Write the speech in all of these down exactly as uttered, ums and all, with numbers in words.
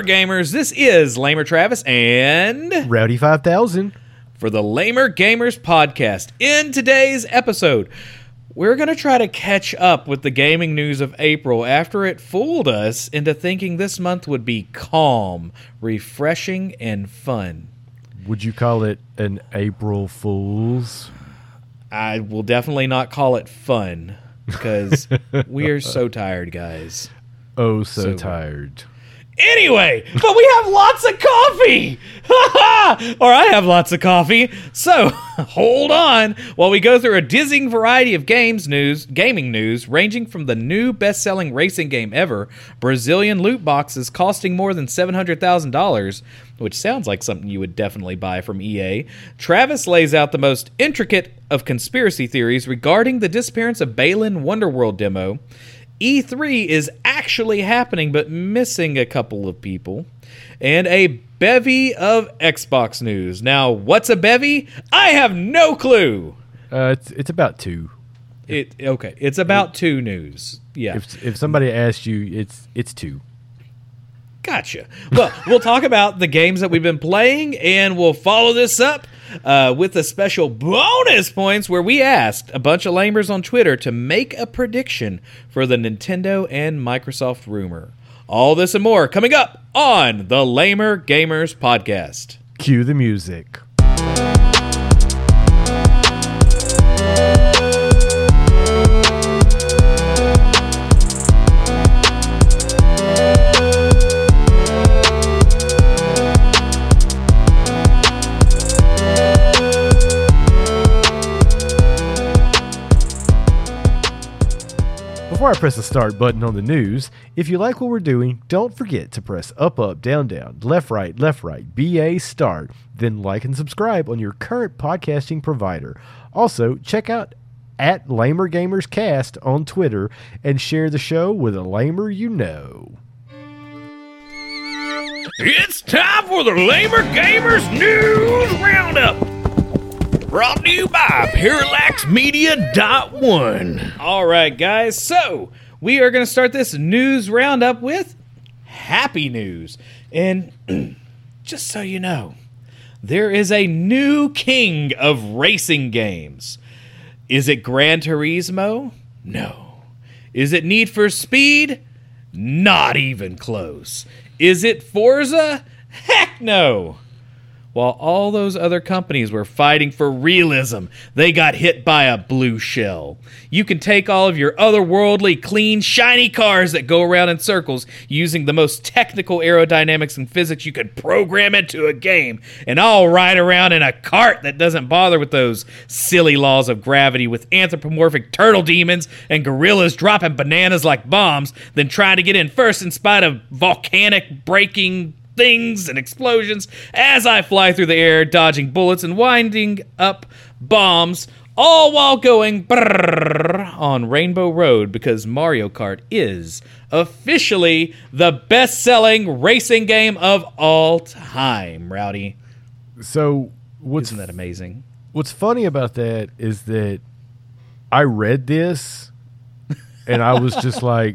Lamer Gamers, this is Lamer Travis and Rowdy five thousand for the Lamer Gamers podcast. In today's episode, we're going to try to catch up with the gaming news of April after it fooled us into thinking this month would be calm, refreshing, and fun. Would you call it an April Fool's? I will definitely not call it fun because we are so tired, guys. Oh, so, So- tired. Anyway, but we have lots of coffee! Or I have lots of coffee. So, hold on while we go through a dizzying variety of games news, gaming news, ranging from the new best-selling racing game ever, Brazilian loot boxes costing more than seven hundred thousand dollars, which sounds like something you would definitely buy from E A. Travis lays out the most intricate of conspiracy theories regarding the disappearance of Balan Wonderworld demo. E three is actually happening, but missing a couple of people. And a bevy of Xbox news. Now, what's a bevy? I have no clue. Uh, it's it's about two. It okay. It's about two news. Yeah. If if somebody asked you, it's it's two. Gotcha. Well, we'll talk about the games that we've been playing, and we'll follow this up uh, with a special bonus points where we asked a bunch of lamers on Twitter to make a prediction for the Nintendo and Microsoft rumor. All this and more coming up on the Lamer Gamers podcast. Cue the music. Before I press the start button on the news, if you like what we're doing, don't forget to press up, up, down, down, left, right, left, right, B A, start, then like and subscribe on your current podcasting provider. Also, check out at Lamer Gamers Cast on Twitter and share the show with a lamer you know. It's time for the Lamer Gamers News Roundup. Brought to you by Parallax Media dot one. All right, guys. So we are going to start this news roundup with happy news. And just so you know, there is a new king of racing games. Is it Gran Turismo? No. Is it Need for Speed? Not even close. Is it Forza? Heck no. While all those other companies were fighting for realism, they got hit by a blue shell. You can take all of your otherworldly, clean, shiny cars that go around in circles using the most technical aerodynamics and physics you could program into a game, and I'll ride around in a cart that doesn't bother with those silly laws of gravity with anthropomorphic turtle demons and gorillas dropping bananas like bombs, then trying to get in first in spite of volcanic breaking things and explosions as I fly through the air, dodging bullets and winding up bombs, all while going brrrr on Rainbow Road because Mario Kart is officially the best-selling racing game of all time, Rowdy. So what's Isn't that amazing? What's funny about that is that I read this and I was just like,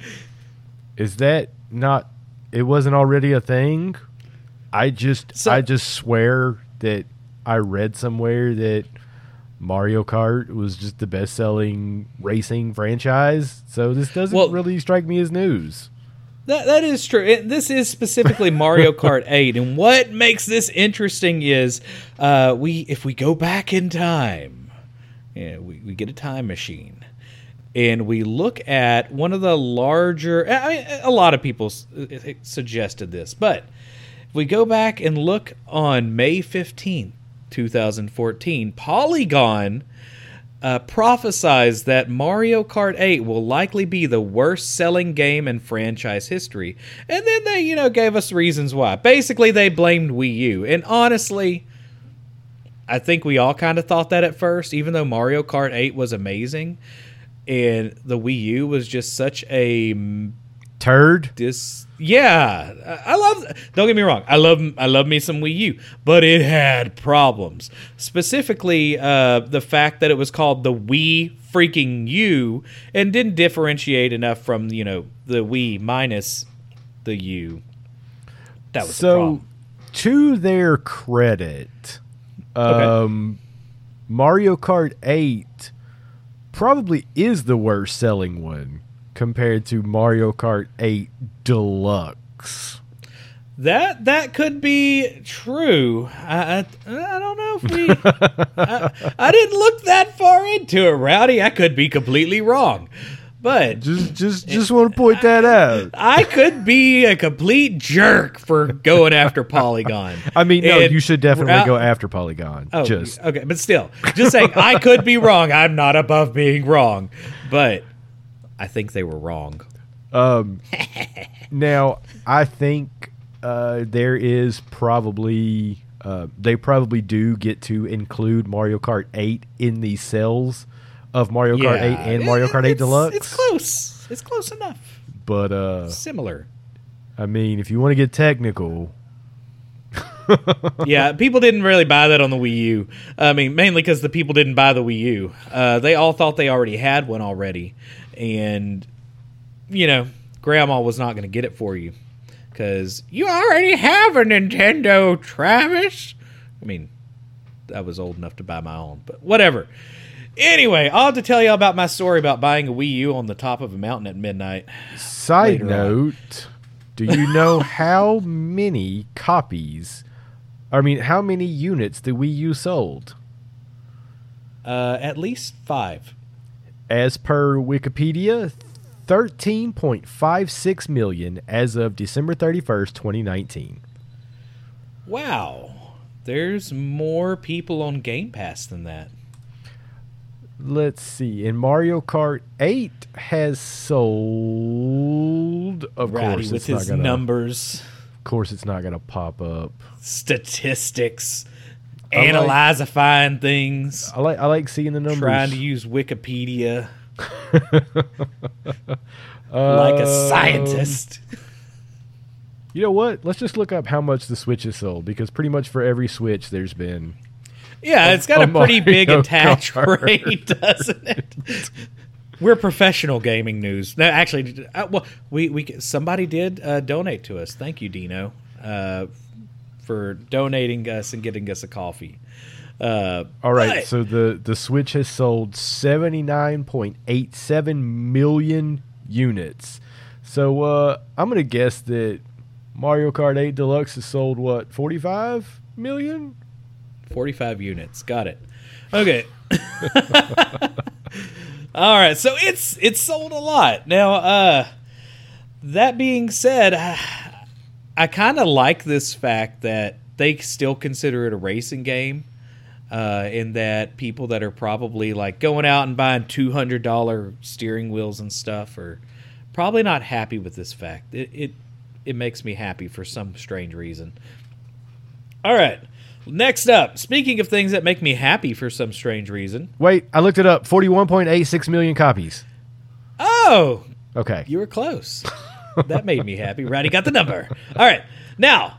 is that not, it wasn't already a thing? I just So- I just swear that I read somewhere that Mario Kart was just the best-selling racing franchise. So this doesn't Well- really strike me as news. That that is true. It, this is specifically Mario Kart eight, and what makes this interesting is uh, we if we go back in time, yeah, we, we get a time machine, and we look at one of the larger. I mean, a lot of people s- suggested this, but if we go back and look on May fifteenth, twenty fourteen, Polygon Uh, prophesies that Mario Kart eight will likely be the worst-selling game in franchise history. And then they, you know, gave us reasons why. Basically, they blamed Wii U. And honestly, I think we all kind of thought that at first, even though Mario Kart eight was amazing. And the Wii U was just such a Turd? This, yeah, I I love. Don't get me wrong, I love, I love me some Wii U, but it had problems. Specifically, uh, the fact that it was called the Wii freaking U and didn't differentiate enough from, you know, the Wii minus the U. That was so, the problem. To their credit, um, okay. Mario Kart eight probably is the worst selling one compared to Mario Kart eight Deluxe. That that could be true. I I, I don't know if we. I, I didn't look that far into it, Rowdy. I could be completely wrong, but just just just it, want to point that out. I could be a complete jerk for going after Polygon. I mean, no, and you should definitely Row- go after Polygon. Oh, just okay, but still, just saying, I could be wrong. I'm not above being wrong, but I think they were wrong. Um, now I think. Uh, there is probably uh, they probably do get to include Mario Kart eight in the sales of Mario yeah, Kart eight and Mario Kart eight Deluxe. It's close. It's close enough. But uh, similar. I mean, if you want to get technical, yeah, people didn't really buy that on the Wii U. I mean, mainly because the people didn't buy the Wii U. Uh, they all thought they already had one already, and you know, Grandma was not going to get it for you. Because you already have a Nintendo, Travis. I mean, I was old enough to buy my own, but whatever. Anyway, I'll have to tell you about my story about buying a Wii U on the top of a mountain at midnight. Side note, do you know how many copies, I mean, how many units the Wii U sold? Uh, at least five. As per Wikipedia, thirteen point five six million as of December thirty-first, twenty nineteen. Wow. There's more people on Game Pass than that. Let's see. And Mario Kart eight has sold, of Rowdy course, with it's his not gonna, numbers. Of course, it's not going to pop up. Statistics. I Analyzifying like, things. I like I like seeing the numbers. Trying to use Wikipedia. uh, like a scientist. You know what? Let's just look up how much the Switch has sold, because pretty much for every Switch there's been. Yeah, a, it's got a, a pretty big attach Kart. rate, doesn't it? We're professional gaming news. No, actually, uh, well, we we somebody did uh, donate to us. Thank you, Dino, uh, for donating us and getting us a coffee. Uh, All right, but, so the, the Switch has sold seventy-nine point eight seven million units. So uh, I'm going to guess that Mario Kart eight Deluxe has sold, what, forty-five million? forty-five units. Got it. Okay. All right, so it's it's sold a lot. Now, uh, that being said, I, I kind of like this fact that they still consider it a racing game. Uh, in that people that are probably like going out and buying two hundred dollars steering wheels and stuff are probably not happy with this fact. It, it it makes me happy for some strange reason. All right, next up, speaking of things that make me happy for some strange reason. Wait, I looked it up. forty-one point eight six million copies. Oh! Okay. You were close. That made me happy. Rowdy got the number. All right, now,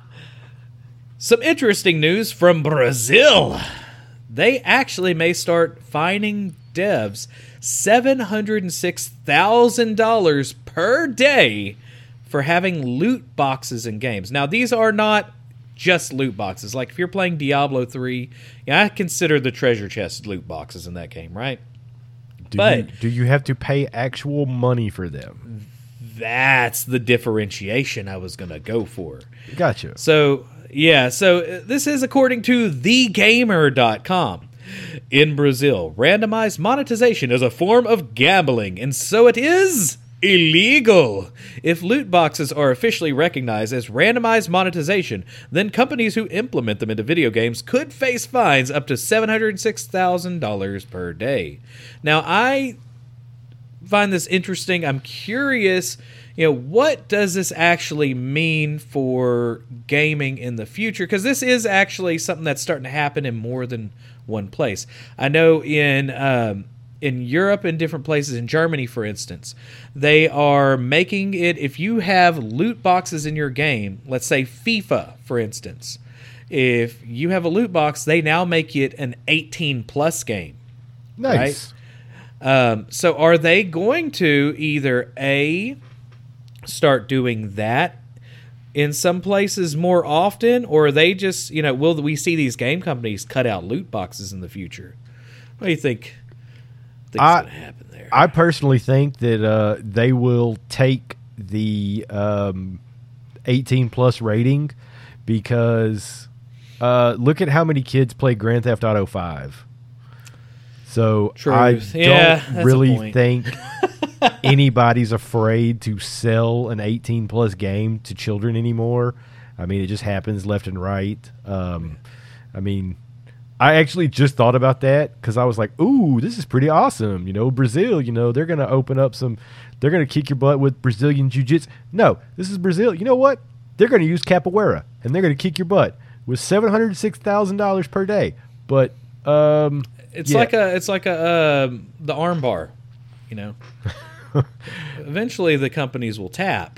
some interesting news from Brazil. They actually may start fining devs seven hundred six thousand dollars per day for having loot boxes in games. Now, these are not just loot boxes. Like, if you're playing Diablo three, yeah, I consider the treasure chest loot boxes in that game, right? Do but you, do you have to pay actual money for them? That's the differentiation I was going to go for. Gotcha. So... Yeah, so this is according to the gamer dot com. In Brazil, randomized monetization is a form of gambling, and so it is illegal. If loot boxes are officially recognized as randomized monetization, then companies who implement them into video games could face fines up to seven hundred six thousand dollars per day. Now, I find this interesting. I'm curious... You know, what does this actually mean for gaming in the future? Because this is actually something that's starting to happen in more than one place. I know in um, in Europe and different places, in Germany, for instance, they are making it, if you have loot boxes in your game, let's say FIFA, for instance, if you have a loot box, they now make it an eighteen plus game. Nice. Right? Um, so are they going to either A... start doing that, in some places more often, or are they just, you know, will we see these game companies cut out loot boxes in the future? What do you think? Think's going to happen there? I personally think that uh, they will take the um, eighteen plus rating because uh, look at how many kids play Grand Theft Auto five. So Truth. I Yeah, don't that's a really point. think anybody's afraid to sell an eighteen plus game to children anymore. I mean, it just happens left and right. Um, I mean, I actually just thought about that because I was like, ooh, this is pretty awesome. You know, Brazil, you know, they're going to open up some, they're going to kick your butt with Brazilian jiu-jitsu. No, this is Brazil. You know what? They're going to use capoeira, and they're going to kick your butt with seven hundred six thousand dollars per day. But um, It's yeah. like a, it's like a, um, the arm bar, you know. Eventually, the companies will tap,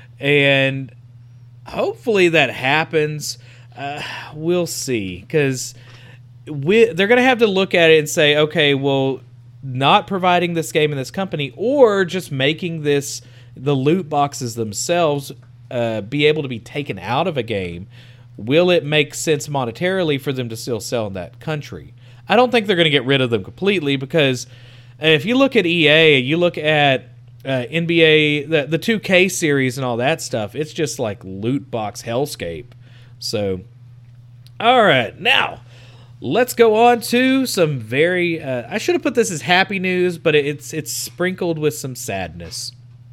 and hopefully that happens. Uh, we'll see, because we they're going to have to look at it and say, okay, well, not providing this game in this company, or just making this the loot boxes themselves uh, be able to be taken out of a game. Will it make sense monetarily for them to still sell in that country? I don't think they're going to get rid of them completely, because if you look at E A, you look at uh, N B A, the, the two K series and all that stuff, it's just like loot box hellscape. So, all right, now let's go on to some very, uh, I should have put this as happy news, but it's it's sprinkled with some sadness.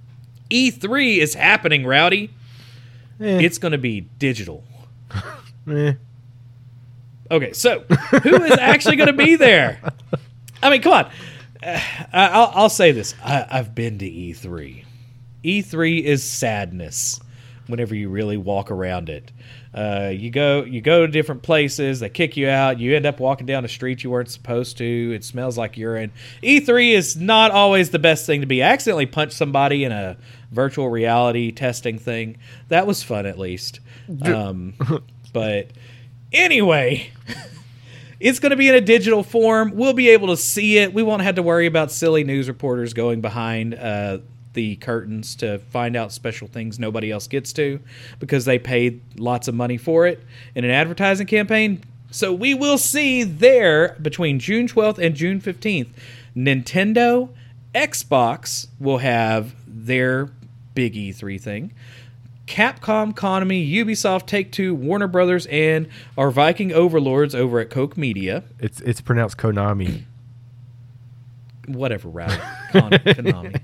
E three is happening, Rowdy. Eh. It's going to be digital. Eh. Okay, so who is actually going to be there? I mean, come on. Uh, I'll, I'll say this. I, I've been to E three. E three is sadness whenever you really walk around it. Uh, you go you go to different places. They kick you out. You end up walking down a street you weren't supposed to. It smells like urine. E three is not always the best thing to be. I accidentally punched somebody in a virtual reality testing thing. That was fun, at least. Um, but anyway, it's going to be in a digital form. We'll be able to see it. We won't have to worry about silly news reporters going behind uh, the curtains to find out special things nobody else gets to, because they paid lots of money for it in an advertising campaign. So we will see there between June twelfth and June fifteenth. Nintendo, Xbox will have their big E three thing. Capcom, Konami, Ubisoft, Take-Two, Warner Brothers, and our Viking overlords over at Koch Media. It's it's pronounced Konami. Whatever, Rowdy. Kon- Konami.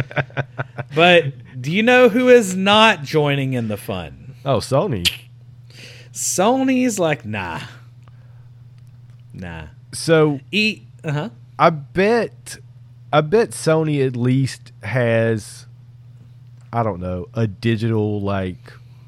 But do you know who is not joining in the fun? Oh, Sony. Sony's like, nah. Nah. So E, uh-huh. I bet I bet Sony at least has, I don't know, a digital, like,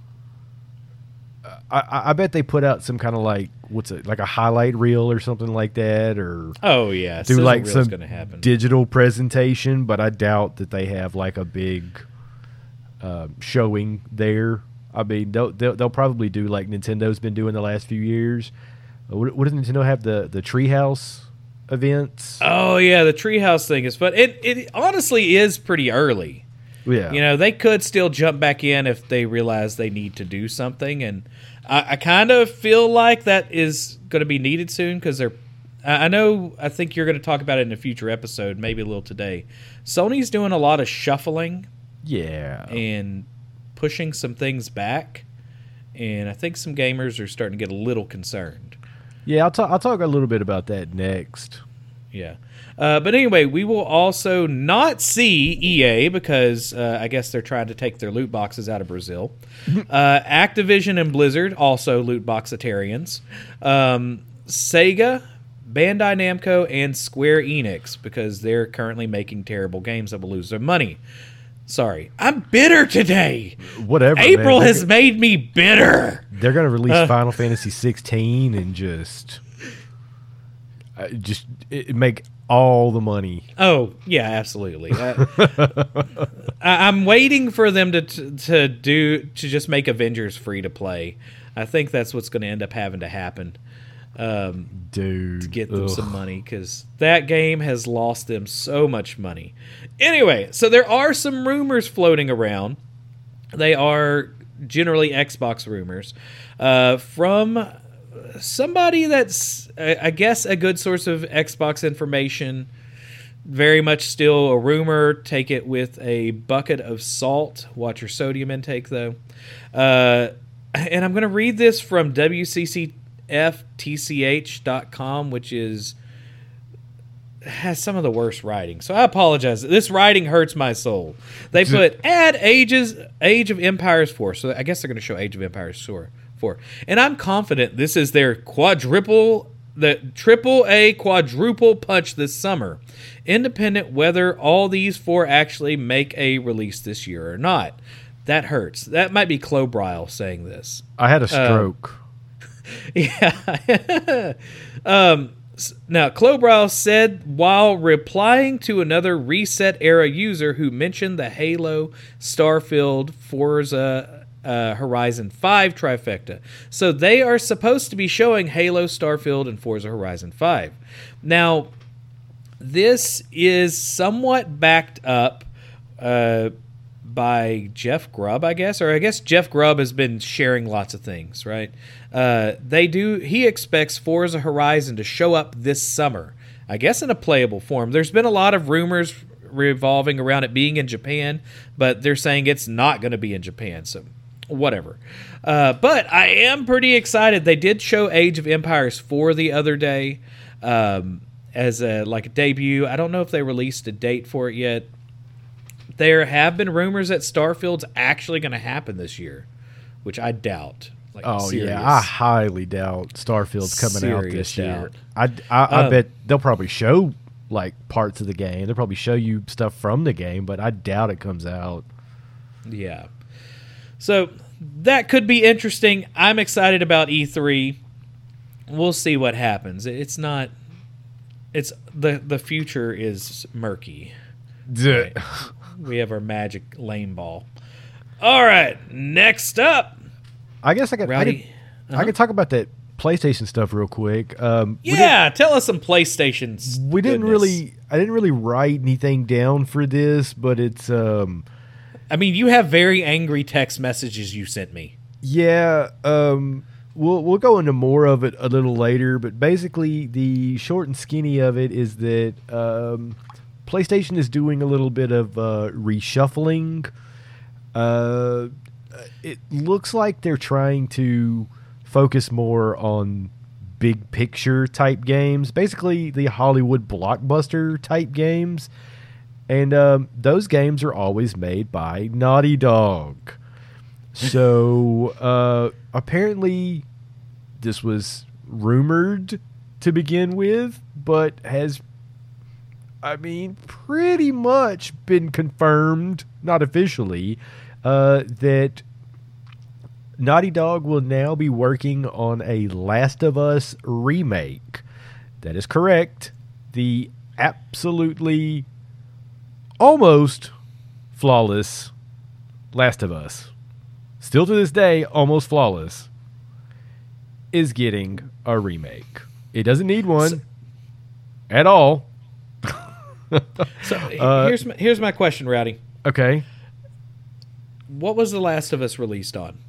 I, I bet they put out some kind of, like, what's it, like a highlight reel or something like that, or Oh, yeah. do Sizzle like reel's some gonna happen. digital presentation, but I doubt that they have like a big uh, showing there. I mean, they'll, they'll they'll probably do like Nintendo's been doing the last few years. Uh, What, what does Nintendo have, the the Treehouse events? Oh, yeah, the Treehouse thing is fun. It, it honestly is pretty early. Yeah, You know, they could still jump back in if they realize they need to do something, and I, I kind of feel like that is going to be needed soon, because they're. I I know. I think you're going to talk about it in a future episode, maybe a little today. Sony's doing a lot of shuffling yeah. and pushing some things back, and I think some gamers are starting to get a little concerned. Yeah, I'll talk. I'll talk a little bit about that next. Yeah. Uh, but anyway, we will also not see E A because uh, I guess they're trying to take their loot boxes out of Brazil. uh, Activision and Blizzard, also loot boxitarians. Um, Sega, Bandai Namco, and Square Enix, because they're currently making terrible games that will lose their money. Sorry. I'm bitter today. Whatever. April man. has made me bitter. They're going to release Uh. Final Fantasy sixteen and just, uh, just it, make all the money. Oh, yeah, absolutely. I, I- I'm waiting for them to to do to just make Avengers free to play. I think that's what's going to end up having to happen. Um, Dude, to get them ugh. some money, because that game has lost them so much money. Anyway, so there are some rumors floating around. They are generally Xbox rumors, uh, from somebody that's, I guess, a good source of Xbox information. Very much still a rumor. Take it with a bucket of salt. Watch your sodium intake, though. Uh, and I'm going to read this from W C C F T C H dot com, which is has some of the worst writing. So I apologize. This writing hurts my soul. They put, add Ages, Age of Empires four. So I guess they're going to show Age of Empires four. And I'm confident this is their quadruple... the triple A quadruple punch this summer, independent whether all these four actually make a release this year or not. That hurts. That might be Clobrile saying this. I had a stroke. Um, yeah. um, now, Clobrile said while replying to another Reset Era user who mentioned the Halo, Starfield, Forza Uh, Horizon five trifecta. So they are supposed to be showing Halo, Starfield, and Forza Horizon five. Now, this is somewhat backed up uh, by Jeff Grubb, I guess, or I guess Jeff Grubb has been sharing lots of things, right? Uh, they do. He expects Forza Horizon to show up this summer, I guess in a playable form. There's been a lot of rumors revolving around it being in Japan, but they're saying it's not going to be in Japan, so whatever. Uh, but I am pretty excited. They did show Age of Empires four the other day um, as a like a debut. I don't know if they released a date for it yet. There have been rumors that Starfield's actually going to happen this year, which I doubt. Like, oh, serious, yeah. I highly doubt Starfield's coming out this year. doubt. I, I, I Um, bet they'll probably show like parts of the game. They'll probably show you stuff from the game, but I doubt it comes out. Yeah. So that could be interesting. I'm excited about E three. We'll see what happens. It's not. It's the the future is murky. Right? We have our magic lane ball. All right, next up. I guess I could. I could, uh-huh. I could talk about that PlayStation stuff real quick. Um, yeah, tell us some PlayStations. We didn't goodness. really. I didn't really write anything down for this, but it's. Um, I mean, you have very angry text messages you sent me. Yeah, um, we'll we'll go into more of it a little later, but basically the short and skinny of it is that um, PlayStation is doing a little bit of uh, reshuffling. Uh, it looks like they're trying to focus more on big picture type games, basically the Hollywood blockbuster type games. And um, those games are always made by Naughty Dog. So uh, apparently this was rumored to begin with, but has, I mean, pretty much been confirmed, not officially, uh, that Naughty Dog will now be working on a Last of Us remake. That is correct. The absolutely almost flawless Last of Us, still to this day almost flawless, is getting a remake. It doesn't need one so, at all. so uh, here's my, here's my question, Rowdy. Okay. What was The Last of Us released on?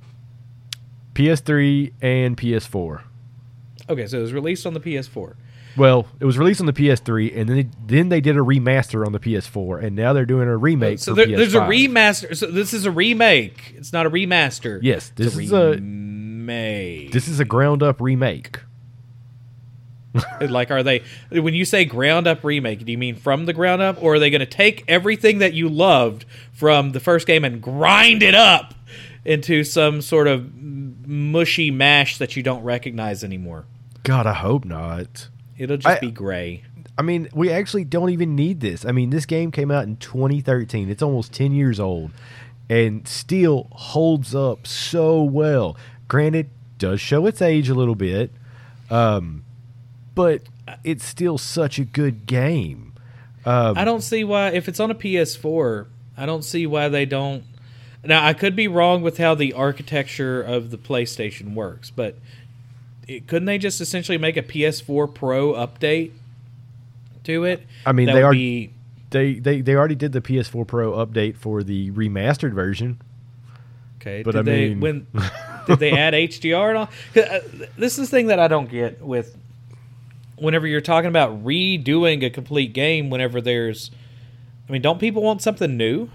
P S three and P S four. Okay, so it was released on the P S four. Well, it was released on the P S three, and then they, then they did a remaster on the P S four, and now they're doing a remake so for there, P S five. There's a remaster. So this is a remake. It's not a remaster. Yes, this it's is a a remake. This is a ground up remake. Like, are they? When you say ground up remake, do you mean from the ground up, or are they going to take everything that you loved from the first game and grind it up into some sort of mushy mash that you don't recognize anymore? God, I hope not. It'll just I, be gray. I mean, we actually don't even need this. I mean, this game came out in twenty thirteen. It's almost ten years old and still holds up so well. Granted, does show its age a little bit, um, but it's still such a good game. Um, I don't see why, if it's on a P S four, I don't see why they don't. Now, I could be wrong with how the architecture of the PlayStation works, but it, couldn't they just essentially make a P S four Pro update to it? I mean, that they would are be, they, they they already did the P S four Pro update for the remastered version. Okay, But did I they mean- when did they add H D R and all? 'Cause, uh, this is the thing that I don't get with whenever you're talking about redoing a complete game. Whenever there's, I mean, don't people want something new?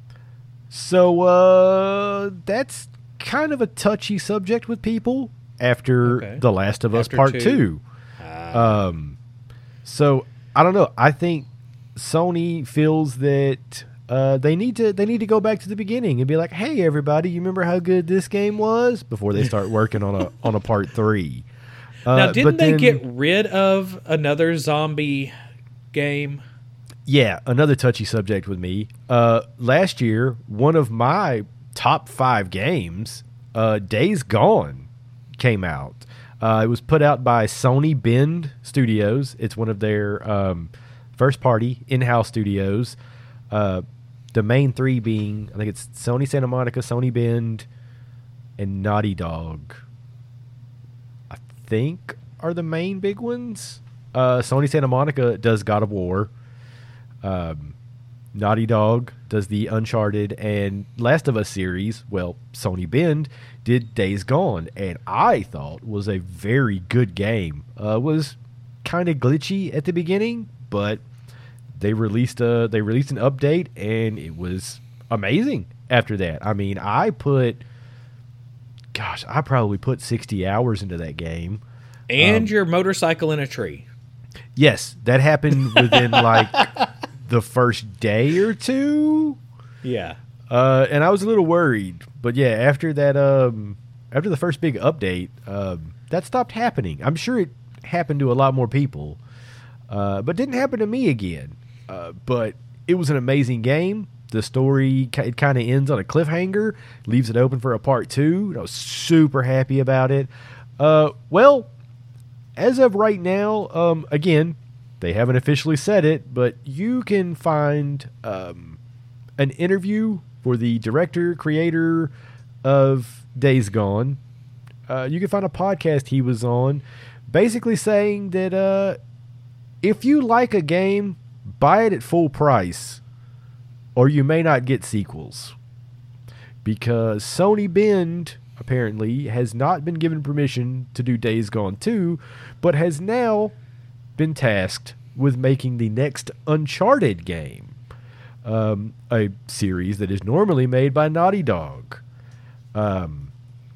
So uh, that's kind of a touchy subject with people after Okay. The Last of Us After Part two. Two. Um, so I don't know. I think Sony feels that uh, they need to they need to go back to the beginning and be like, "Hey, everybody, you remember how good this game was?" Before they start working on a on a part three. Uh, Now, but didn't they then- get rid of another zombie game? Yeah, another touchy subject with me. Uh, last year, one of my top five games, uh, Days Gone, came out. Uh, it was put out by Sony Bend Studios. It's one of their um, first-party in-house studios. Uh, the main three being, I think it's Sony Santa Monica, Sony Bend, and Naughty Dog. I think are the main big ones. Uh, Sony Santa Monica does God of War. Um, Naughty Dog does the Uncharted and Last of Us series. Well, Sony Bend did Days Gone, and I thought was a very good game. Uh, was kind of glitchy at the beginning, but they released a they released an update, and it was amazing. After that, I mean, I put, gosh, I probably put sixty hours into that game. And Um, your motorcycle in a tree. Yes, that happened within like the first day or two. Yeah. Uh, and I was a little worried, but yeah, after that, um, after the first big update, um, that stopped happening. I'm sure it happened to a lot more people, uh, but didn't happen to me again. Uh, but it was an amazing game. The story ki- it kind of ends on a cliffhanger, leaves it open for a part two. I was super happy about it. Uh, well, as of right now, um, again, they haven't officially said it, but you can find um, an interview for the director, creator of Days Gone. Uh, you can find a podcast he was on basically saying that uh, if you like a game, buy it at full price or you may not get sequels. Because Sony Bend apparently has not been given permission to do Days Gone two, but has now been tasked with making the next Uncharted game, um, a series that is normally made by Naughty Dog. Um,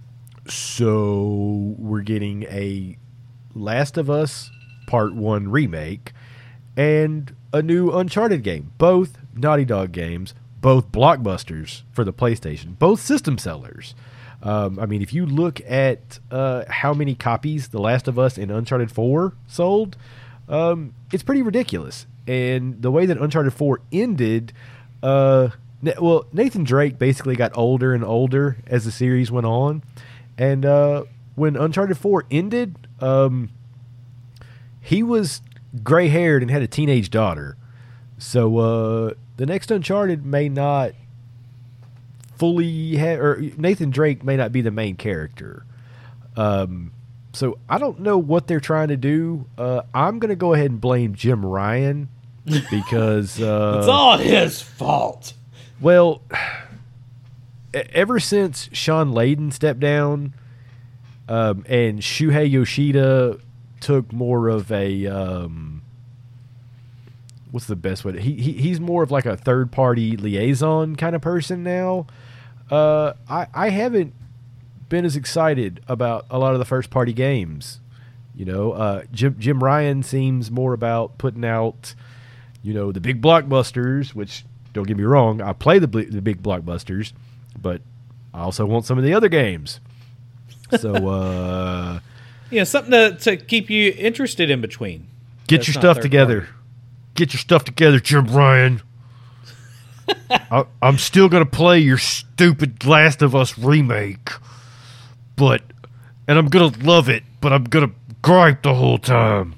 so we're getting a Last of Us Part one remake and a new Uncharted game. Both Naughty Dog games, both blockbusters for the PlayStation, both system sellers. Um, I mean, if you look at uh, how many copies The Last of Us and Uncharted four sold, um, it's pretty ridiculous. And the way that Uncharted four ended, uh, Na- well, Nathan Drake basically got older and older as the series went on. And uh, when Uncharted four ended, um, he was gray-haired and had a teenage daughter. So uh, the next Uncharted may not fully have, or Nathan Drake may not be the main character. Um, so I don't know what they're trying to do. Uh, I'm going to go ahead and blame Jim Ryan because uh, It's all his fault. well, e- ever since Sean Layden stepped down, um, and Shuhei Yoshida took more of a um, what's the best way? To, he, he he's more of like a third party liaison kind of person now. Uh, I I haven't been as excited about a lot of the first party games. You know, uh, Jim Jim Ryan seems more about putting out, you know, the big blockbusters. Which, don't get me wrong, I play the bl- the big blockbusters, but I also want some of the other games. So, uh, Yeah, something to, to keep you interested in between. get That's your not stuff third together. party. Get your stuff together, Jim Ryan. I, I'm still gonna play your stupid Last of Us remake, but and I'm gonna love it, but I'm gonna gripe the whole time.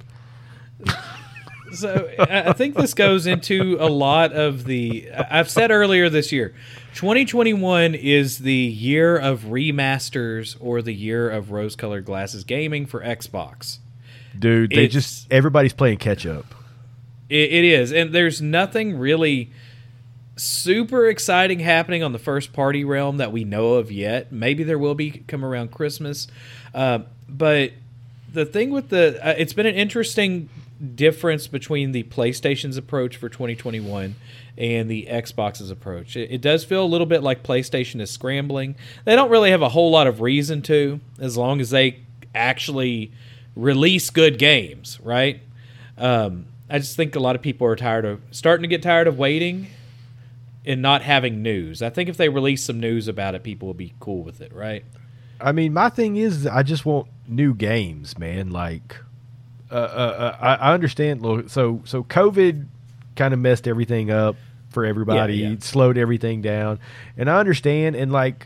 So I I think this goes into a lot of the. I- I've said earlier this year, twenty twenty-one is the year of remasters or the year of rose-colored glasses gaming for Xbox. Dude, they It's- just everybody's playing catch up. It, it is, and there's nothing really super exciting happening on the first party realm that we know of yet. Maybe there will be come around Christmas. Uh, but the thing with the, uh, it's been an interesting difference between the PlayStation's approach for twenty twenty-one and the Xbox's approach. It, it does feel a little bit like PlayStation is scrambling. They don't really have a whole lot of reason to, as long as they actually release good games, right? Um, I just think a lot of people are tired of, starting to get tired of waiting and not having news. I think if they release some news about it, people will be cool with it, right? I mean, my thing is, I just want new games, man. Like, uh, uh, I, I understand. Look, so, so COVID kind of messed everything up for everybody, Yeah, yeah. slowed everything down, and I understand. And like,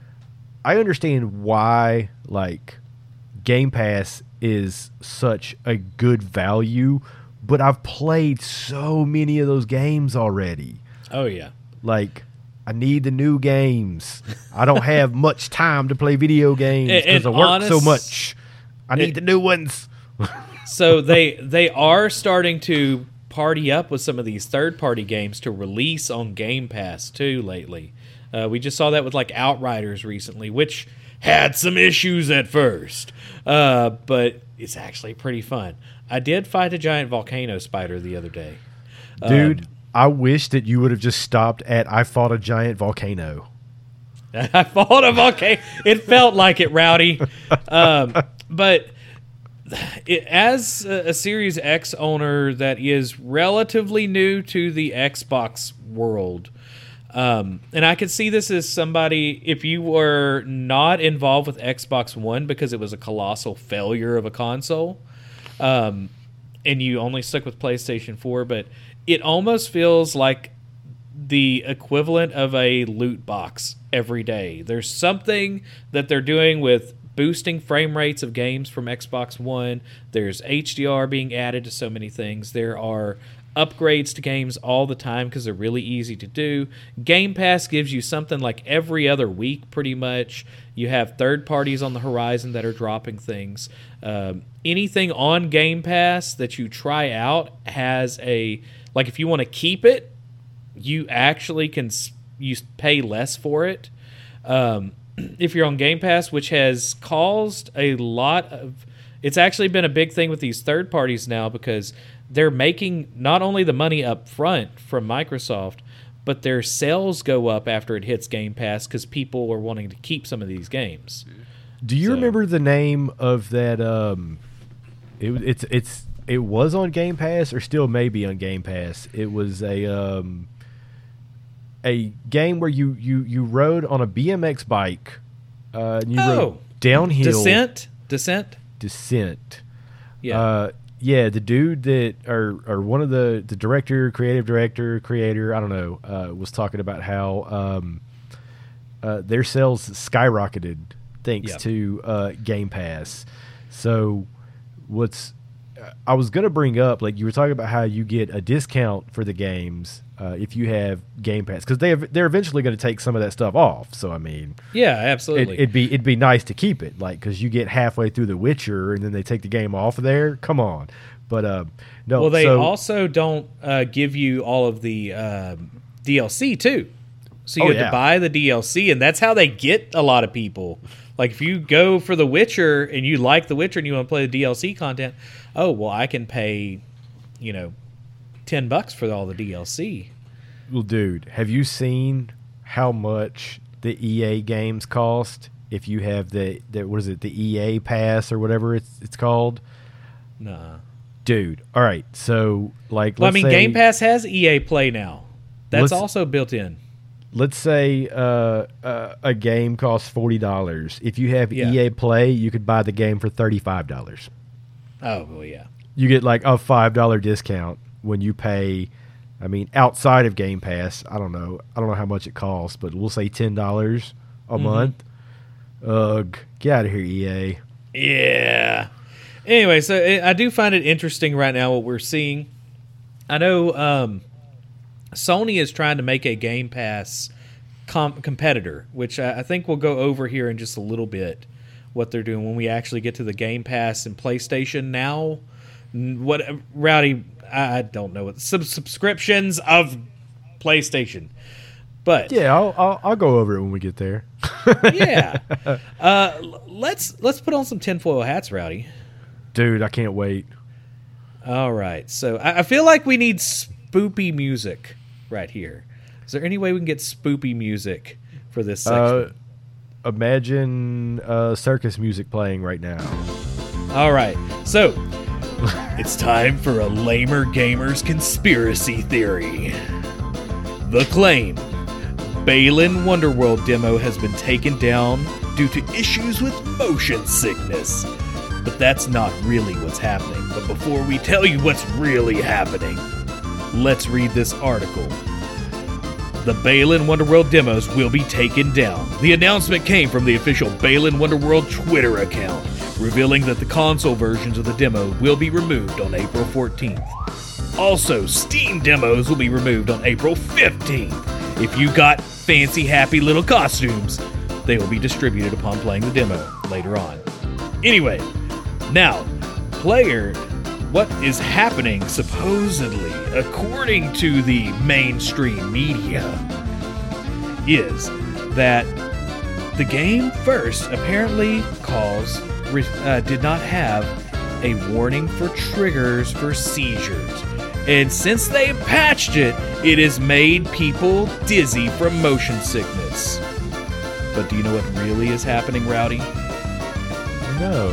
I understand why like Game Pass is such a good value, but I've played so many of those games already. Oh, yeah. Like, I need the new games. I don't have much time to play video games because I work honest, so much. I need it, the new ones. So they they are starting to party up with some of these third-party games to release on Game Pass, too, lately. Uh, we just saw that with, like, Outriders recently, which had some issues at first. Uh, but it's actually pretty fun. I did fight a giant volcano spider the other day. Dude, Um, I wish that you would have just stopped at I fought a giant volcano. I fought a volcano. It felt like it, Rowdy. Um, but it, as a, a Series X owner that is relatively new to the Xbox world, um, and I could see this as somebody, if you were not involved with Xbox One because it was a colossal failure of a console, um, and you only stuck with PlayStation four, but it almost feels like the equivalent of a loot box every day. There's something that they're doing with boosting frame rates of games from Xbox One. There's H D R being added to so many things. There are upgrades to games all the time because they're really easy to do. Game Pass gives you something like every other week, pretty much. You have third parties on the horizon that are dropping things. Um, anything on Game Pass that you try out has a, like if you want to keep it, you actually can you pay less for it. Um, if you're on Game Pass, which has caused a lot of, it's actually been a big thing with these third parties now because they're making not only the money up front from Microsoft, but their sales go up after it hits Game Pass because people are wanting to keep some of these games. Do you So- remember the name of that? Um, it, it's it's it was on Game Pass or still maybe on Game Pass. It was a um, a game where you, you, you rode on a B M X bike. Uh, and you Oh. rode downhill. Descent? Descent? Descent. Yeah. Uh, yeah, the dude that, or or one of the, the director, creative director, creator, I don't know, uh, was talking about how um, uh, their sales skyrocketed thanks Yep. to uh, Game Pass. So what's, I was going to bring up, like you were talking about how you get a discount for the games uh, if you have Game Pass, because they have, they're eventually going to take some of that stuff off. So I mean, yeah, it, absolutely. it'd be it'd be nice to keep it, like because you get halfway through The Witcher and then they take the game off of there. Come on, but uh, no. Well, they so, also don't uh, give you all of the um, D L C too, so you Oh, have yeah. to buy the D L C, and that's how they get a lot of people. Like if you go for The Witcher and you like The Witcher and you want to play the D L C content, oh well, I can pay, you know, ten bucks for all the D L C. well, dude, have you seen how much the E A games cost if you have the, the what is it, the E A Pass or whatever it's it's called? Nah. Dude, all right, so like, Well, I let's mean, say, Game Pass has E A Play now. That's Let's- also built in. Let's say uh, uh, a game costs forty dollars. If you have Yeah. E A Play, you could buy the game for thirty-five dollars. Oh, well, yeah. You get like a five dollar discount when you pay. I mean, outside of Game Pass, I don't know. I don't know how much it costs, but we'll say ten dollars a Mm-hmm. month. Ugh, get out of here, E A. Yeah. Anyway, so it, I do find it interesting right now what we're seeing. I know um, Sony is trying to make a Game Pass com- competitor, which I, I think we'll go over here in just a little bit. What they're doing when we actually get to the Game Pass and PlayStation Now. N- What Rowdy? I I don't know what sub- subscriptions of PlayStation. But yeah, I'll, I'll I'll go over it when we get there. yeah, uh, let's let's put on some tinfoil hats, Rowdy. Dude, I can't wait. All right, so I, I feel like we need spoopy music right here. Is there any way we can get spoopy music for this section? Uh, imagine uh, circus music playing right now. All right, so it's time for a Lamer Gamer's conspiracy theory. The claim. Balan Wonderworld demo has been taken down due to issues with motion sickness. But that's not really what's happening. But before we tell you what's really happening, let's read this article. The Balan Wonderworld demos will be taken down. The announcement came from the official Balan Wonderworld Twitter account, revealing that the console versions of the demo will be removed on April fourteenth. Also, Steam demos will be removed on April fifteenth. If you got fancy, happy little costumes, they will be distributed upon playing the demo later on. Anyway, now, player, what is happening supposedly, according to the mainstream media, is that the game first apparently calls, uh, did not have a warning for triggers for seizures. And since they patched it, it has made people dizzy from motion sickness. But do you know what really is happening, Rowdy? No.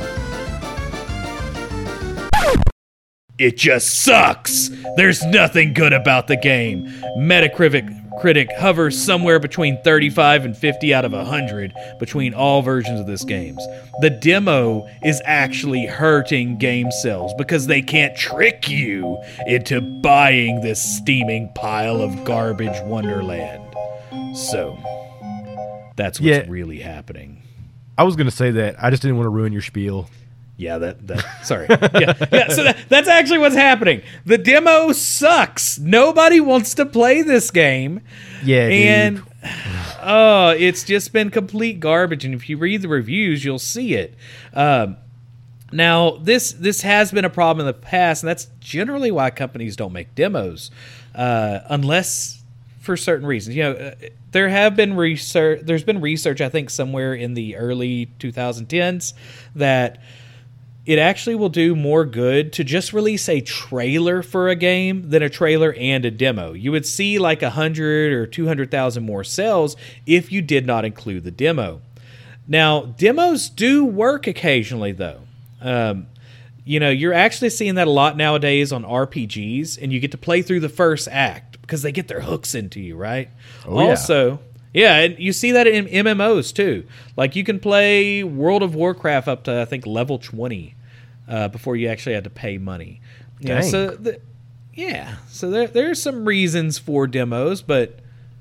It just sucks! There's nothing good about the game. Metacritic critic hovers somewhere between thirty-five and fifty out of one hundred between all versions of this game. The demo is actually hurting game sales because they can't trick you into buying this steaming pile of garbage Wonderland. So, that's what's Yeah. really happening. I was going to say that. I just didn't want to ruin your spiel. Yeah, that, that sorry. Yeah, yeah, so that, that's actually what's happening. The demo sucks. Nobody wants to play this game. Yeah, and dude. oh, it's just been complete garbage. And if you read the reviews, you'll see it. Um, now, this this has been a problem in the past, and that's generally why companies don't make demos, uh, unless for certain reasons. You know, uh, there have been research. There's been research, I think, somewhere in the early twenty tens that it actually will do more good to just release a trailer for a game than a trailer and a demo. You would see like one hundred or two hundred thousand more sales if you did not include the demo. Now, demos do work occasionally, though. Um, you know, you're actually seeing that a lot nowadays on R P Gs, and you get to play through the first act because they get their hooks into you, right? Oh, yeah. Also, yeah, and you see that in M M Os too. Like you can play World of Warcraft up to I think level twenty uh, before you actually had to pay money. You know, Dang. so the, yeah, so there there's some reasons for demos, but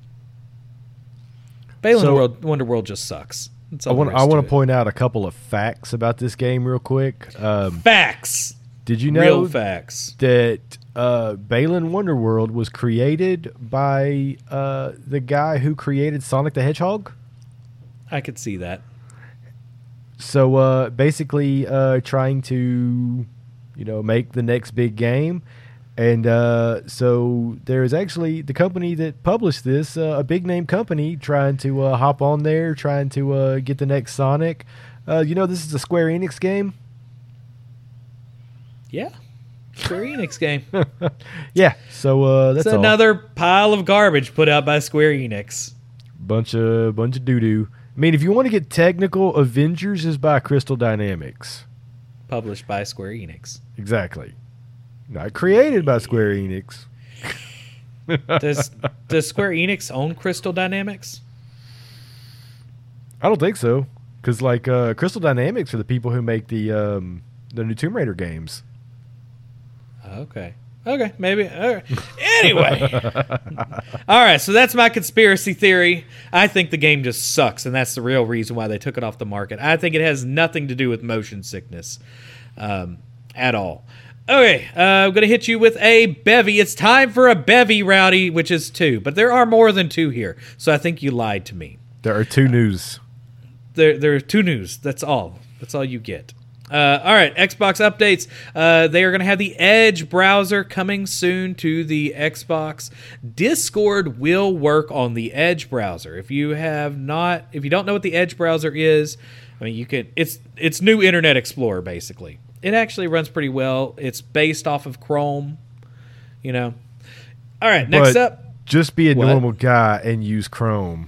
Balan So- World Wonderworld just sucks. That's I all want there I is want to to point out a couple of facts about this game real quick. Um, it. Facts, did you know real facts. that uh, Balan Wonderworld was created by uh, the guy who created Sonic the Hedgehog? I could see that. So uh, basically, uh, trying to, you know, make the next big game, and uh, so there is actually the company that published this, uh, a big name company, trying to uh, hop on there, trying to uh, get the next Sonic. Uh, you know, this is a Square Enix game. Yeah, Square Enix game. Yeah, so uh, that's It's all. another pile of garbage put out by Square Enix. bunch of bunch of doo doo. I mean, if you want to get technical, Avengers is by Crystal Dynamics. Published by Square Enix. Exactly. Not created by Square Enix. Does does Square Enix own Crystal Dynamics? I don't think so, because like uh, Crystal Dynamics are the people who make the um, the new Tomb Raider games. Okay. Okay, maybe. All right. Anyway. All right, so that's my conspiracy theory. I think the game just sucks, and that's the real reason why they took it off the market. I think it has nothing to do with motion sickness um, at all. Okay, uh, I'm going to hit you with a bevy. It's time for a bevy, Rowdy, which is two. But there are more than two here, so I think you lied to me. There are two news. There, there are two news. That's all. That's all you get. Uh, all right, Xbox updates. Uh, they are going to have the Edge browser coming soon to the Xbox. Discord will work on the Edge browser. If you have not, if you don't know what the Edge browser is, I mean, you can. It's it's new Internet Explorer basically. It actually runs pretty well. It's based off of Chrome. You know. All right, next But up. just be a What? normal guy and use Chrome.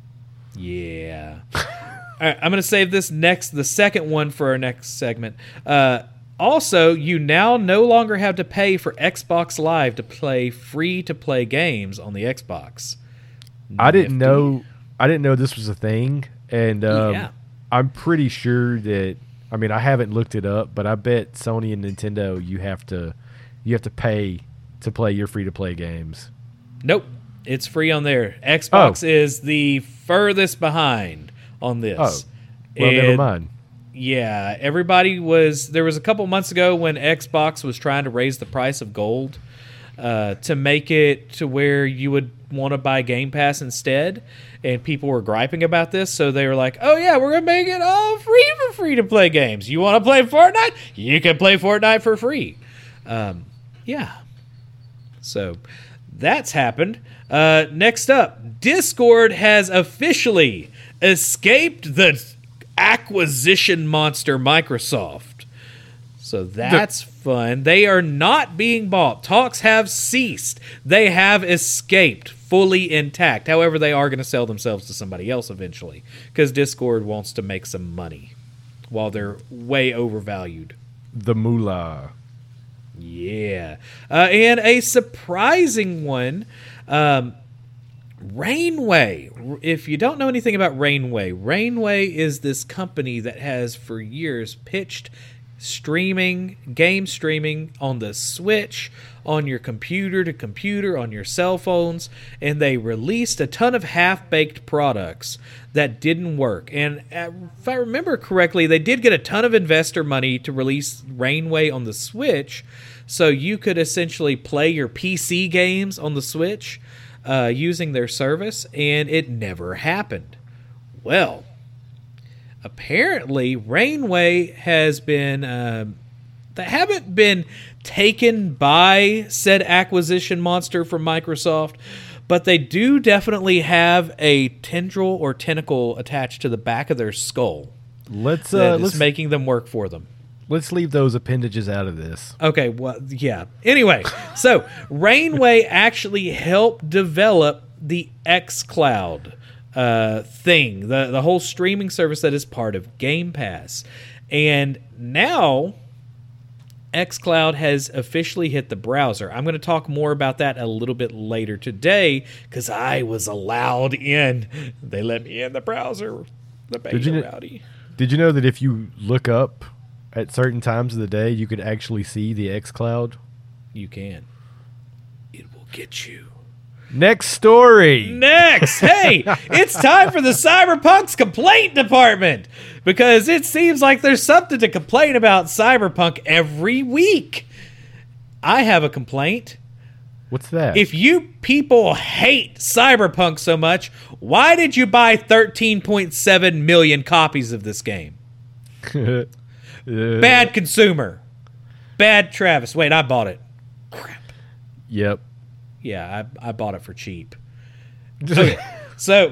Yeah. All right, I'm going to save this next, the second one for our next segment. Uh, also, you now no longer have to pay for Xbox Live to play free-to-play games on the Xbox. I didn't Nifty. know. I didn't know this was a thing, and um, Yeah. I'm pretty sure that. I mean, I haven't looked it up, but I bet Sony and Nintendo you have to, you have to pay to play your free-to-play games. Nope, it's free on there. Xbox Oh. is the furthest behind on this. Oh, well, never And, mind. Yeah, everybody was. There was a couple months ago when Xbox was trying to raise the price of gold uh, to make it to where you would want to buy Game Pass instead, and people were griping about this. So they were like, "Oh yeah, we're gonna make it all free for free to play games. You want to play Fortnite? You can play Fortnite for free." Um, yeah, so that's happened. Uh, next up, Discord has officially escaped the acquisition monster Microsoft. So that's fun. They are not being bought. Talks have ceased. They have escaped fully intact. However, they are going to sell themselves to somebody else eventually because Discord wants to make some money while they're way overvalued. The moolah. Yeah. Uh, and a surprising one, um, Rainway. If you don't know anything about Rainway, Rainway is this company that has for years pitched streaming, game streaming on the Switch, on your computer to computer, on your cell phones, and they released a ton of half-baked products that didn't work. And if I remember correctly, they did get a ton of investor money to release Rainway on the Switch, so you could essentially play your P C games on the Switch uh, using their service, and it never happened. Well, apparently, Rainway has been um, they haven't been taken by said acquisition monster from Microsoft, but they do definitely have a tendril or tentacle attached to the back of their skull Let's that uh, is let's making them work for them. let's leave those appendages out of this. Okay, well, yeah. Anyway, so Rainway actually helped develop the xCloud uh, thing, the, the whole streaming service that is part of Game Pass. And now xCloud has officially hit the browser. I'm going to talk more about that a little bit later today because I was allowed in. They let me in the browser. The beta Did you kn- rowdy. Did you know that if you look up at certain times of the day, you could actually see the xCloud? You can. It will get you. Next story. Next, hey, it's time for the Cyberpunk's complaint department because it seems like there's something to complain about Cyberpunk every week. I have a complaint. What's that? If you people hate Cyberpunk so much, why did you buy thirteen point seven million copies of this game? Uh, Bad consumer. Bad Travis. Wait, I bought it. Crap. Yep. Yeah, I, I bought it for cheap. Okay, so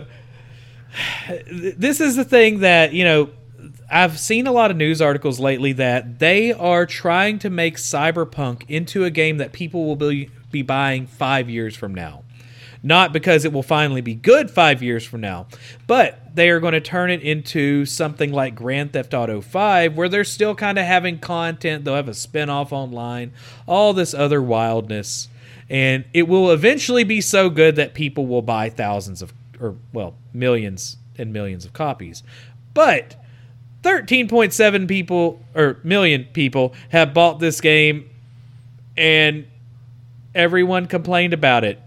th- this is the thing that, you know, I've seen a lot of news articles lately that they are trying to make Cyberpunk into a game that people will be, be buying five years from now. Not because it will finally be good five years from now, but they are going to turn it into something like Grand Theft Auto five, where they're still kind of having content. They'll have a spinoff online, all this other wildness. And it will eventually be so good that people will buy thousands of, or, well, millions and millions of copies. But thirteen point seven people, or million people, have bought this game, and everyone complained about it.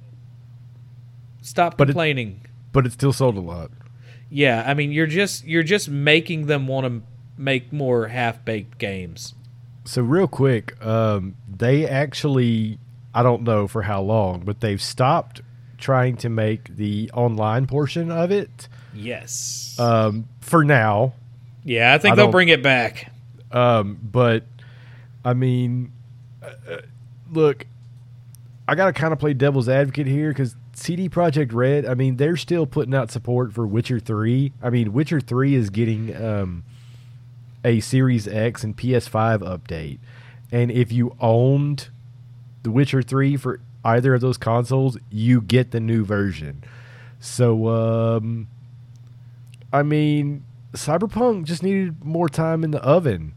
Stop But it- complaining. But it still sold a lot. Yeah, I mean, you're just you're just making them want to make more half-baked games. So real quick, um, they actually, I don't know for how long, but they've stopped trying to make the online portion of it Yes. um, for now. yeah, I think I they'll don't- bring it back. Um, but I mean, uh, look, I gotta kind of play devil's advocate here because C D Projekt Red, I mean, they're still putting out support for Witcher three. I mean, Witcher three is getting um, a Series X and P S five update. And if you owned The Witcher three for either of those consoles, you get the new version. So, um, I mean, Cyberpunk just needed more time in the oven.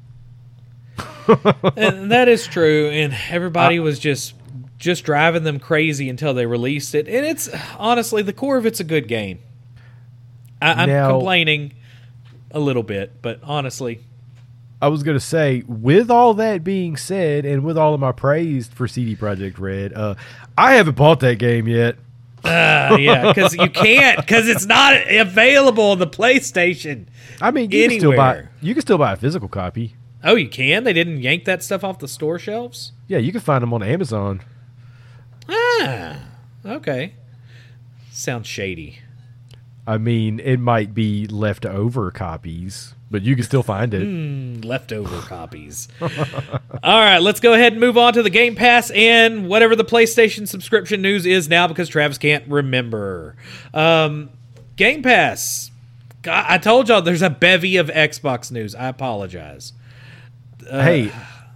And that is true, and everybody was just just driving them crazy until they released it. And it's honestly, the core of it's a good game. I, I'm Now- complaining a little bit, but honestly, I was going to say, with all that being said, and with all of my praise for C D Projekt Red, uh, I haven't bought that game yet. uh, yeah, because you can't, because it's not available on the PlayStation. I mean, you can still buy Anywhere. you can still buy a physical copy. Oh, you can? They didn't yank that stuff off the store shelves? Yeah, you can find them on Amazon. Ah, okay. Sounds shady. I mean, it might be leftover copies, but you can still find it. Mm, leftover copies. All right, let's go ahead and move on to the Game Pass and whatever the PlayStation subscription news is now because Travis can't remember. Um, Game Pass. God, I told y'all there's a bevy of Xbox news. I apologize. Uh, Hey,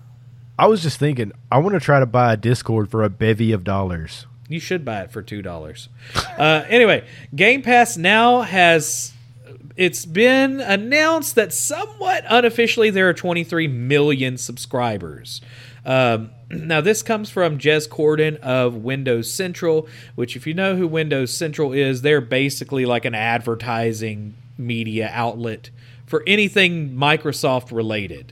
I was just thinking, I want to try to buy a Discord for a bevy of dollars. You should buy it for two dollars. Uh, anyway, Game Pass now has... It's been announced that somewhat unofficially there are twenty-three million subscribers. Um, now, this comes from Jez Corden of Windows Central, which if you know who Windows Central is, they're basically like an advertising media outlet for anything Microsoft related.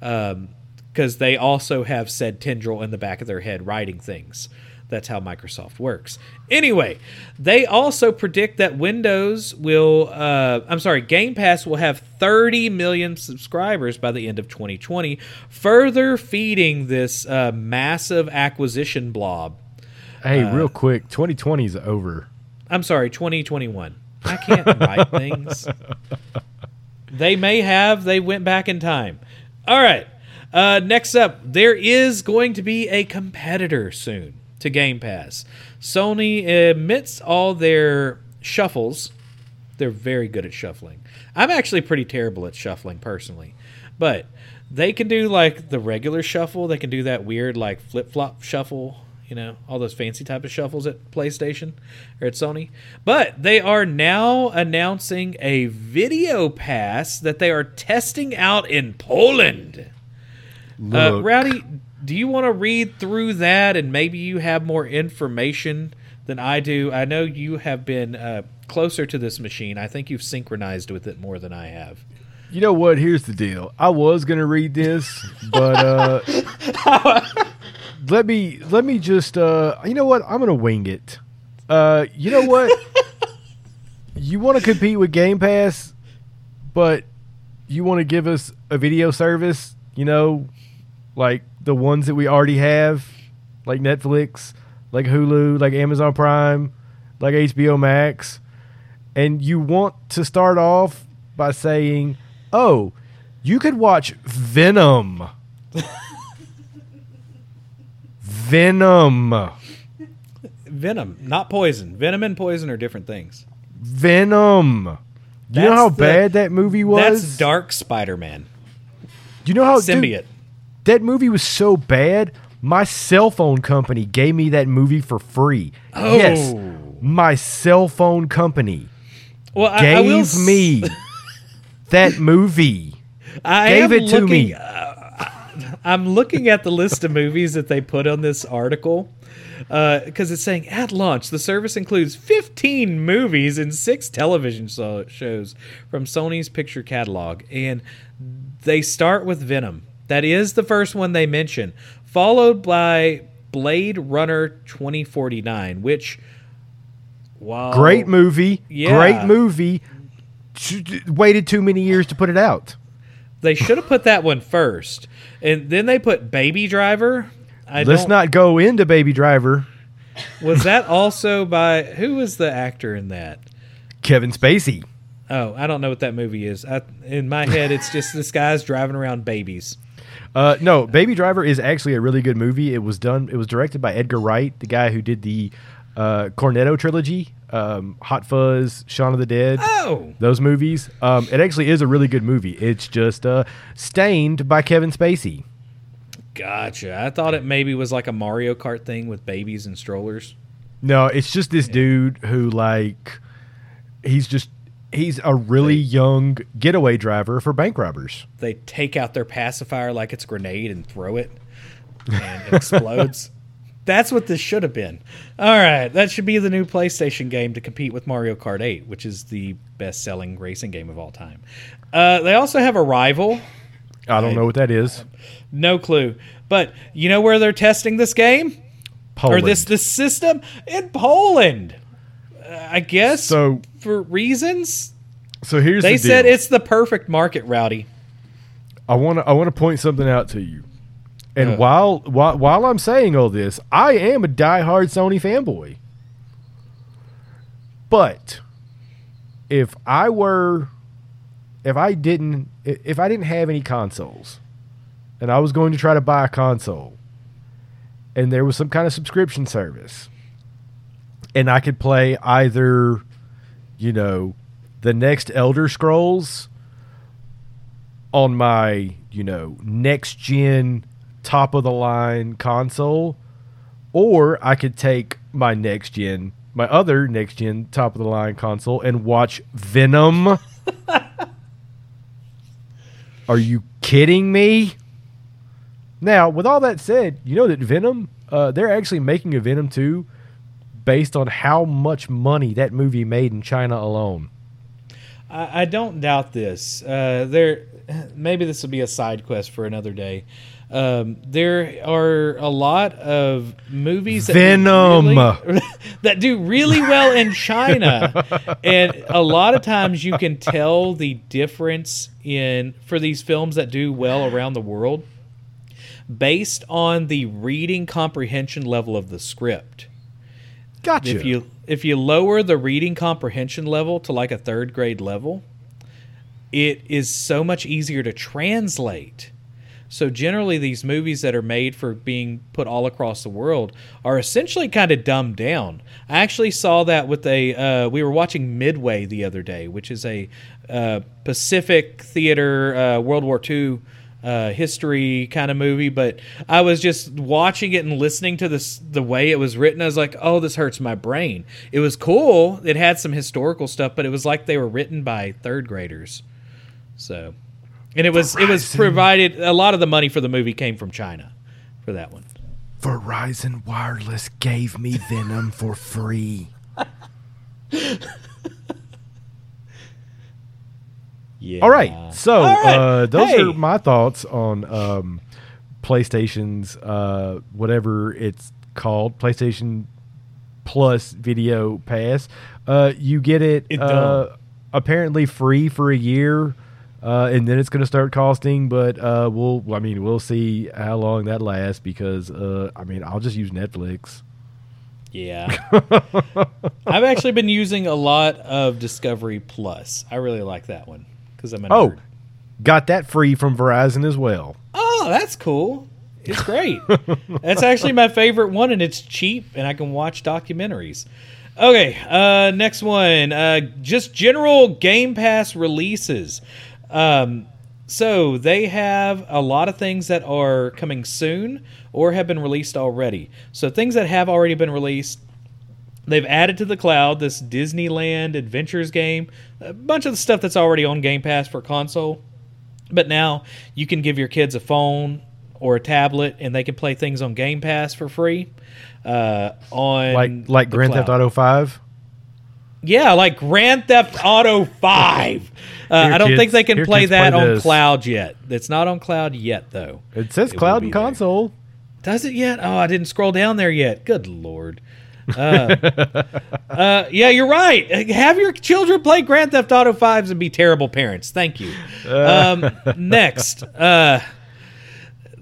Because um, they also have said Tendril in the back of their head writing things. That's how Microsoft works. Anyway, they also predict that Windows will, uh, I'm sorry, Game Pass will have thirty million subscribers by the end of twenty twenty, further feeding this uh, massive acquisition blob. Hey, Uh, real quick, twenty twenty is over. I'm sorry, twenty twenty-one. I can't write things. They may have. They went back in time. All right. Uh, next up, there is going to be a competitor soon to Game Pass. Sony admits all their shuffles. They're very good at shuffling. I'm actually pretty terrible at shuffling personally. But they can do like the regular shuffle. They can do that weird like flip-flop shuffle. You know, all those fancy type of shuffles at PlayStation or at Sony. But they are now announcing a video pass that they are testing out in Poland. Uh, Look. Rowdy, do you want to read through that and maybe you have more information than I do? I know you have been uh, closer to this machine. I think you've synchronized with it more than I have. You know what? Here's the deal. I was gonna read this, but uh, let me let me just. Uh, you know what? I'm gonna wing it. Uh, you know what? You want to compete with Game Pass, but you want to give us a video service. You know, like the ones that we already have, like Netflix, like Hulu, like Amazon Prime, like H B O Max, and you want to start off by saying, oh, you could watch Venom. Venom. Venom, not poison. Venom and poison are different things. Venom. You That's know how the- bad that movie was? That's Dark Spider-Man. You know how Symbiote. dude, that movie was so bad, my cell phone company gave me that movie for free. Oh. Yes, my cell phone company Well, I, I will gave s- me that movie. I gave am it to looking, me. Uh, I'm looking at the list of movies that they put on this article because it's saying at launch the service includes fifteen movies and six television so- shows from Sony's picture catalog, and they start with Venom. That is the first one they mention, followed by Blade Runner twenty forty-nine, which, wow, Great movie. Yeah. Great movie. Ch- Waited too many years to put it out. They should have put that one first, and then they put Baby Driver. I Let's don't, not go into Baby Driver. Was that also by who was the actor in that? Kevin Spacey. Oh, I don't know what that movie is. I, in my head, it's just this guy's driving around babies. Uh, no, Baby Driver is actually a really good movie. It was done. It was directed by Edgar Wright, the guy who did the uh, Cornetto trilogy, um, Hot Fuzz, Shaun of the Dead. Oh, those movies. Um, it actually is a really good movie. It's just uh, stained by Kevin Spacey. Gotcha. I thought it maybe was like a Mario Kart thing with babies and strollers. No, it's just this yeah. dude who like he's just. He's a really they, young getaway driver for bank robbers. They take out their pacifier like it's a grenade and throw it, and it explodes. That's what this should have been. All right, that should be the new PlayStation game to compete with Mario Kart eight, which is the best-selling racing game of all time. Uh, they also have a rival. I don't I, know what that is. No clue. But you know where they're testing this game? Poland. Or this, this system? In Poland. I guess so, for reasons. So here's they the said deal. It's the perfect market, Rowdy. I want to I want to point something out to you. And uh, while while while I'm saying all this, I am a diehard Sony fanboy. But if I were if I didn't if I didn't have any consoles and I was going to try to buy a console and there was some kind of subscription service and I could play either, you know, the next Elder Scrolls on my, you know, next gen top of the line console, or I could take my next gen, my other next gen top of the line console and watch Venom. Are you kidding me? Now, with all that said, you know that Venom, uh, they're actually making a Venom two based on how much money that movie made in China alone. I, I don't doubt this. Uh, there, maybe this will be a side quest for another day. Um, there are a lot of movies that Venom do really, that do really well in China, and a lot of times you can tell the difference in for these films that do well around the world based on the reading comprehension level of the script. Gotcha. If you if you lower the reading comprehension level to like a third grade level, it is so much easier to translate. So generally these movies that are made for being put all across the world are essentially kind of dumbed down. I actually saw that with a uh, we were watching Midway the other day, which is a uh, Pacific theater uh, World War Two Uh, history kind of movie, but I was just watching it and listening to this the way it was written. I was like, oh, this hurts my brain. It was cool. It had some historical stuff, but it was like they were written by third graders. So, and it was Verizon. It was provided. A lot of the money for the movie came from China for that one. Verizon Wireless gave me Venom for free. Yeah. All right, so All right. Uh, those hey. are my thoughts on um, PlayStation's uh, whatever it's called, PlayStation Plus Video Pass. Uh, you get it, it uh, apparently free for a year, uh, and then it's going to start costing. But uh, we'll, I mean, we'll see how long that lasts because uh, I mean, I'll just use Netflix. Yeah. I've actually been using a lot of Discovery Plus. I really like that one. I'm a oh, nerd. Got that free from Verizon as well. Oh, that's cool. It's great. That's actually my favorite one, and it's cheap, and I can watch documentaries. Okay, uh, next one. Uh, just general Game Pass releases. Um, so they have a lot of things that are coming soon or have been released already. So things that have already been released, they've added to the cloud this Disneyland Adventures game, a bunch of the stuff that's already on Game Pass for console. But now you can give your kids a phone or a tablet, and they can play things on Game Pass for free. Uh, on like like Grand cloud. Theft Auto five. Yeah, like Grand Theft Auto five. Uh, Here, I don't kids, think they can play that play on this. cloud yet. It's not on cloud yet, though. It says it cloud and console. There. Does it yet? Oh, I didn't scroll down there yet. Good Lord. uh, uh, yeah, you're right. Have your children play Grand Theft Auto fives and be terrible parents. Thank you. Um, next, uh,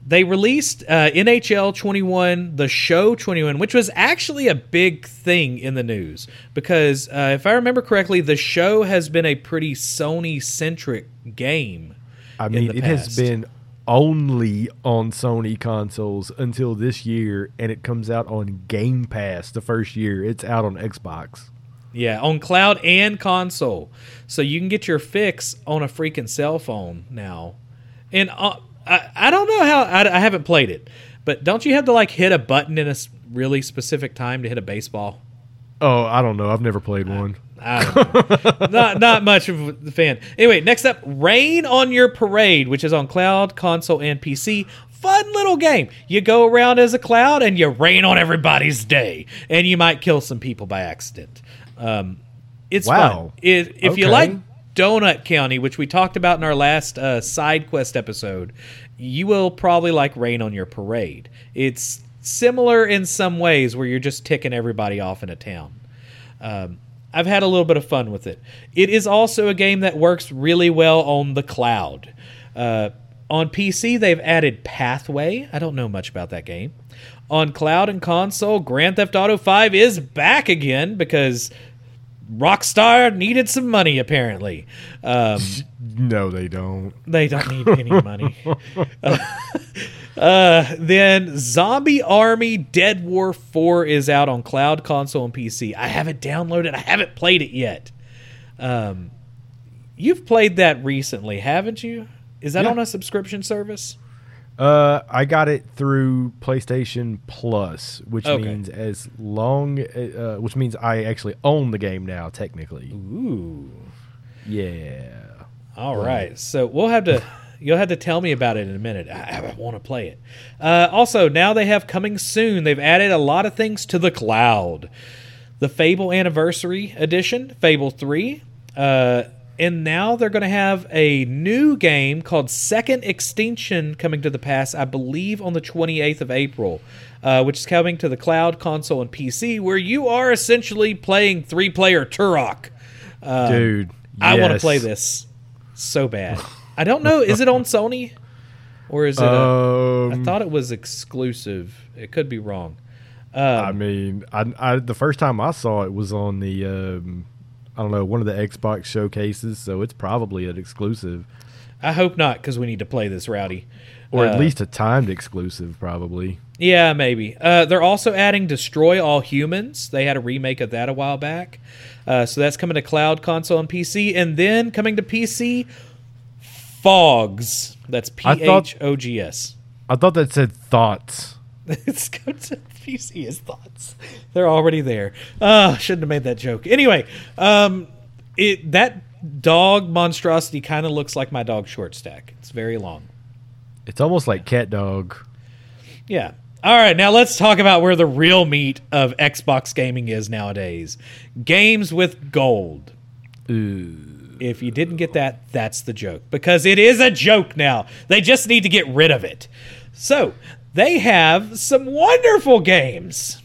they released uh, N H L twenty-one, the show twenty-one, which was actually a big thing in the news because uh, if I remember correctly, the show has been a pretty Sony-centric game. I mean, it past. has been only on Sony consoles until this year, and it comes out on Game Pass the first year. It's out on Xbox. Yeah, on cloud and console. So you can get your fix on a freaking cell phone now. And uh, I, I don't know how, I, I haven't played it, but don't you have to like hit a button in a really specific time to hit a baseball? Oh, I don't know. I've never played I, one. I don't know. not, not much of a fan. Anyway, next up, Rain on Your Parade, which is on cloud, console, and P C. Fun little game. You go around as a cloud and you rain on everybody's day, and you might kill some people by accident. Um, it's Wow. fun. It, if you Okay. like Donut County, which we talked about in our last uh, side quest episode, you will probably like Rain on Your Parade. It's similar in some ways where you're just ticking everybody off in a town. Um, I've had a little bit of fun with it. It is also a game that works really well on the cloud. Uh, on P C, they've added Pathway. I don't know much about that game. On cloud and console, Grand Theft Auto five is back again because Rockstar needed some money, apparently. Um, No, they don't. they don't need any money. Uh, uh, then Zombie Army Dead War four is out on cloud, console, and P C. I haven't downloaded. I haven't played it yet. Um, you've played that recently, haven't you? Is that Yeah. on a subscription service? Uh, I got it through PlayStation Plus, which Okay. means as long, uh, which means I actually own the game now, technically. Ooh. Yeah. All right. So we'll have to, you'll have to tell me about it in a minute. I, I want to play it. Uh, also, now they have coming soon, they've added a lot of things to the cloud. The Fable Anniversary Edition, Fable three, uh, and now they're going to have a new game called Second Extinction coming to the pass, I believe, on the twenty-eighth of April, uh, which is coming to the cloud, console, and P C, where you are essentially playing three-player Turok. Um, Dude, I want to yes. play this so bad. I don't know. Is it on Sony? Or is it? A, Um, I thought it was exclusive. It could be wrong. Um, I mean, I, I the first time I saw it was on the, um, I don't know, one of the Xbox showcases, so it's probably an exclusive. I hope not, because we need to play this, Rowdy. Or at Uh, least a timed exclusive, probably. Yeah, maybe. Uh, they're also adding Destroy All Humans. They had a remake of that a while back. Uh, so that's coming to cloud, console, and P C. And then coming to P C, Fogs. That's P I thought- H O G S. I thought that said thoughts. It's going to P C as thoughts. They're already there. Uh, shouldn't have made that joke. Anyway, um, it that dog monstrosity kind of looks like my dog Short Stack. It's very long. It's almost like Cat Dog. Yeah. All right, now let's talk about where the real meat of Xbox gaming is nowadays. Games with gold. Ooh. If you didn't get that, that's the joke. Because it is a joke now. They just need to get rid of it. So, they have some wonderful games.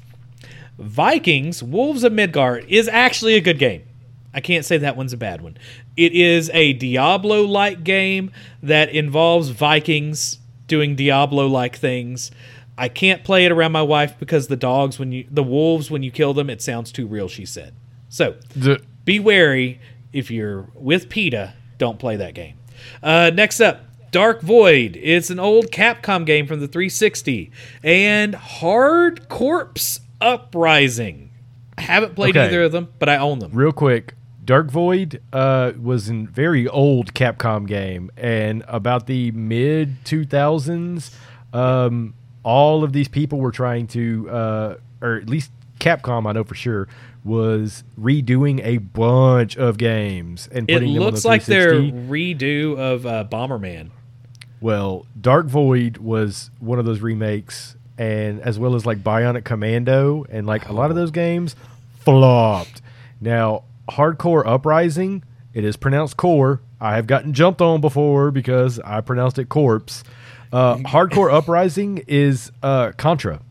Vikings, Wolves of Midgard is actually a good game. I can't say that one's a bad one. It is a Diablo-like game that involves Vikings doing Diablo-like things. I can't play it around my wife because the dogs, when you, the wolves, when you kill them, it sounds too real, she said. So, D- be wary. If you're with PETA, don't play that game. Uh, next up, Dark Void. It's an old Capcom game from the three sixty. And Hard Corpse Uprising. I haven't played Okay. either of them, but I own them. Real quick, Dark Void uh, was a very old Capcom game, and about the mid two thousands, um, all of these people were trying to, uh, or at least Capcom, I know for sure, was redoing a bunch of games and It putting them on the looks like their three sixty. redo of uh, Bomberman. Well, Dark Void was one of those remakes, and as well as like Bionic Commando, and like a lot of those games flopped. Now, Hardcore Uprising, it is pronounced core. I have gotten jumped on before because I pronounced it corpse. Uh, Hardcore Uprising is uh, Contra.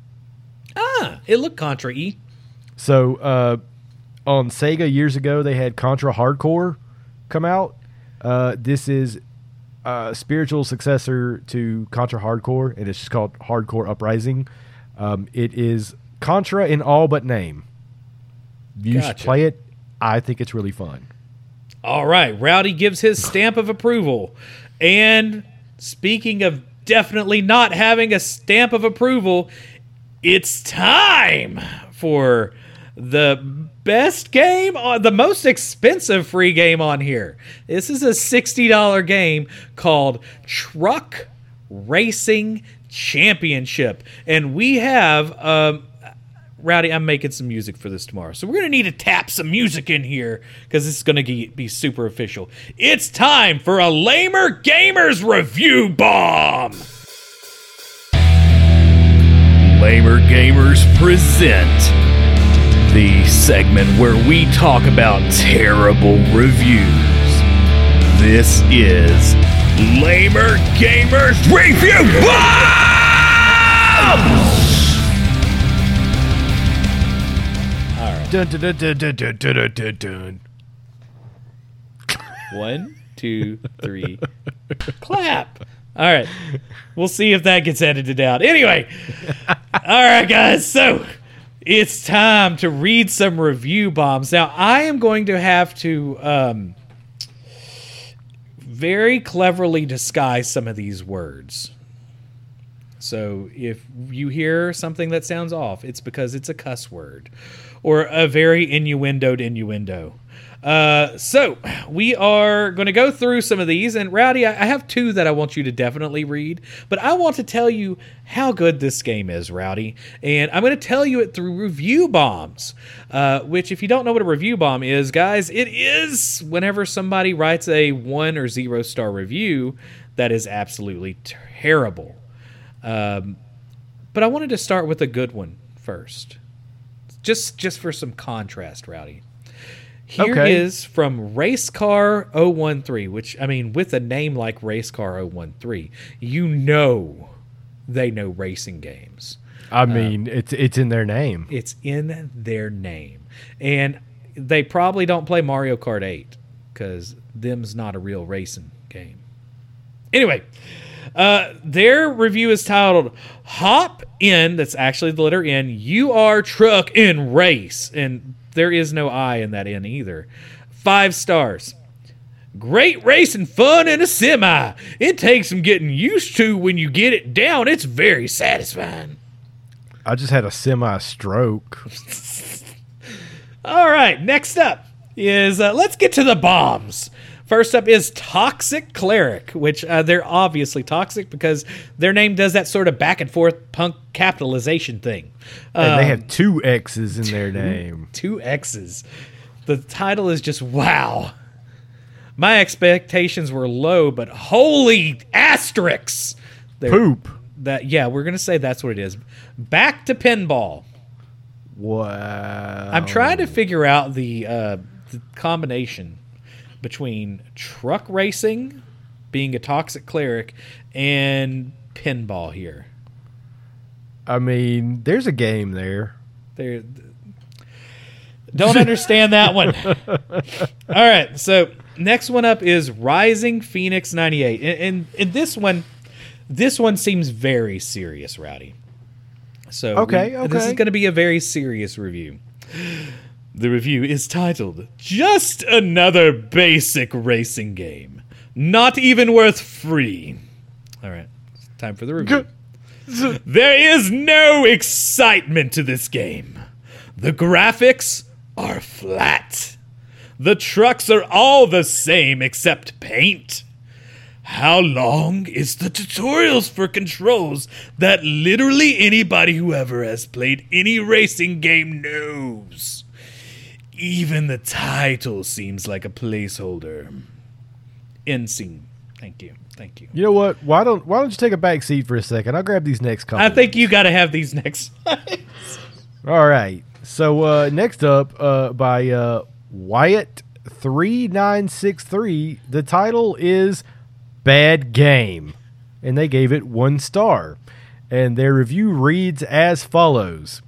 Ah, it looked Contra-y. So uh, on Sega years ago, they had Contra Hardcore come out. Uh, this is, uh, uh, spiritual successor to Contra Hardcore, and it's just called Hardcore Uprising. Um, it is Contra in all but name. You Gotcha. should play it. I think it's really fun. All right. Rowdy gives his stamp of approval. And speaking of definitely not having a stamp of approval, it's time for the best game, on the most expensive free game on here. This is a sixty dollars game called Truck Racing Championship. And we have, um, Rowdy, I'm making some music for this tomorrow. So we're going to need to tap some music in here because this is going to be super official. It's time for a Lamer Gamers Review Bomb. Lamer Gamers present the segment where we talk about terrible reviews. This is Lamer Gamers Review Bomb! Dun, dun, dun, dun, dun, dun, dun, dun, dun. One, two, three, clap. All right. We'll see if that gets edited out. Anyway. All right, guys. So it's time to read some review bombs. Now, I am going to have to um, very cleverly disguise some of these words. So if you hear something that sounds off, it's because it's a cuss word or a very innuendoed innuendo. Uh, so we are going to go through some of these. And Rowdy, I have two that I want you to definitely read. But I want to tell you how good this game is, Rowdy. And I'm going to tell you it through review bombs. Uh, which, if you don't know what a review bomb is, guys, it is whenever somebody writes a one or zero star review that is absolutely terrible. Um, but I wanted to start with a good one first. Just just for some contrast, Rowdy. Here Okay. is from Racecar oh one three, which, I mean, with a name like Racecar oh one three, you know they know racing games. I mean, um, it's it's in their name. It's in their name. And they probably don't play Mario Kart eight, because them's not a real racing game. Anyway, uh, their review is titled Hop In, that's actually the letter N, You Are Truck in Race. And there is no I in that N either. Five stars. Great racing fun in a semi. It takes some getting used to. When you get it down, it's very satisfying. I just had a semi-stroke. All right, next up is, uh, let's get to the bombs. First up is Toxic Cleric, which uh, they're obviously toxic because their name does that sort of back and forth punk capitalization thing. And um, they have two X's in their name. Two X's. The title is just wow. My expectations were low, but holy asterisks. They're, Poop. That yeah, we're gonna say that's what it is. Back to pinball. Wow. I'm trying to figure out the, uh, the combination between truck racing, being a toxic cleric, and pinball here. I mean, there's a game there. There, don't understand that one. All right, so next one up is Rising Phoenix ninety-eight, and, and, and this one, this one seems very serious, Rowdy. So okay, we, okay. This is going to be a very serious review. The review is titled, Just Another Basic Racing Game. Not even worth free. All right, time for the review. There is no excitement to this game. The graphics are flat. The trucks are all the same except paint. How long is the tutorials for controls that literally anybody who ever has played any racing game knows? Even the title seems like a placeholder. End scene. Thank you. Thank you. You know what? Why don't Why don't you take a back seat for a second? I'll grab these next couple. I think you got to have these next ones. All right. So uh, next up, uh, by uh, Wyatt three nine six three, the title is Bad Game, and they gave it one star. And their review reads as follows: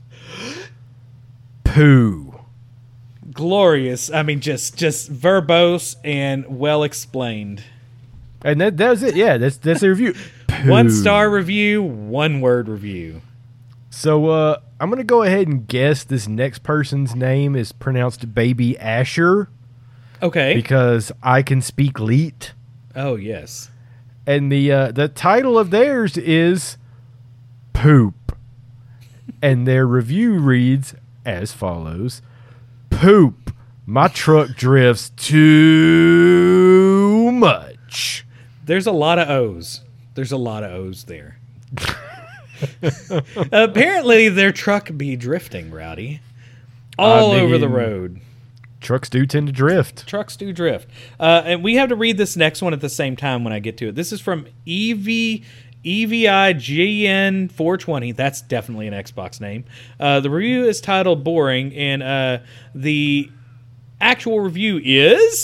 Poo. Glorious. I mean, just just verbose and well explained. And that that was it. Yeah, that's that's the review. One star review, one word review. So uh, I'm going to go ahead and guess this next person's name is pronounced Baby Asher. Okay. Because I can speak Leet. Oh, yes. And the uh, the title of theirs is Poop. And their review reads as follows. Poop. My truck drifts too much. There's a lot of O's. There's a lot of O's there. Apparently, their truck be drifting, Rowdy. All I mean, over the road. Trucks do tend to drift. Trucks do drift. Uh, and we have to read this next one at the same time when I get to it. This is from E V E V I G N four twenty. That's definitely an Xbox name. Uh, the review is titled Boring, and uh, the actual review is...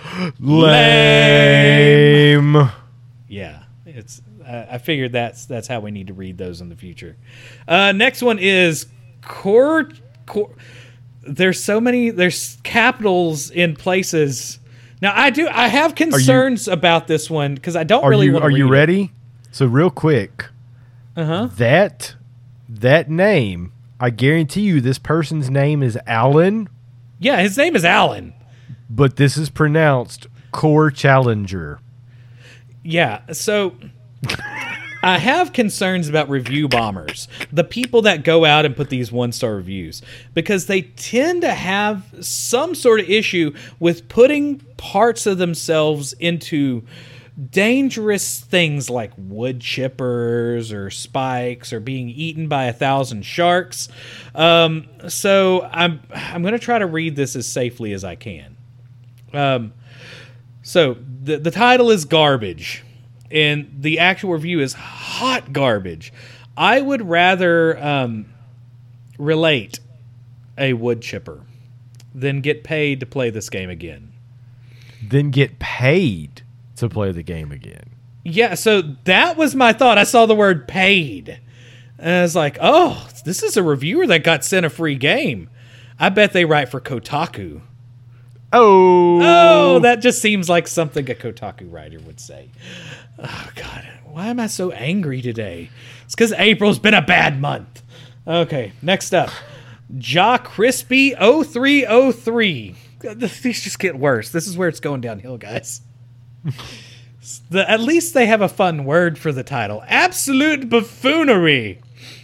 Lame. Lame. Yeah, it's. Uh, I figured that's that's how we need to read those in the future. Uh, next one is core. Cor- there's so many. There's capitals in places. Now I do. I have concerns you, about this one because I don't really want to. Are read you ready? It. So real quick. Uh huh. That that name. I guarantee you, this person's name is Alan. Yeah, his name is Alan. But this is pronounced Core Challenger. Yeah, so I have concerns about review bombers, the people that go out and put these one-star reviews, because they tend to have some sort of issue with putting parts of themselves into dangerous things like wood chippers or spikes or being eaten by a thousand sharks. Um, so I'm I'm going to try to read this as safely as I can. Um, so the the title is Garbage, and the actual review is Hot Garbage. I would rather um, relate a wood chipper than get paid to play this game again. Then get paid to play the game again. Yeah, so that was my thought. I saw the word paid, and I was like, oh, this is a reviewer that got sent a free game. I bet they write for Kotaku. Oh. Oh, that just seems like something a Kotaku writer would say. Oh, God. Why am I so angry today? It's because April's been a bad month. Okay, next up. Ja Crispy oh three oh three. These just get worse. This is where it's going downhill, guys. the, at least they have a fun word for the title. Absolute buffoonery.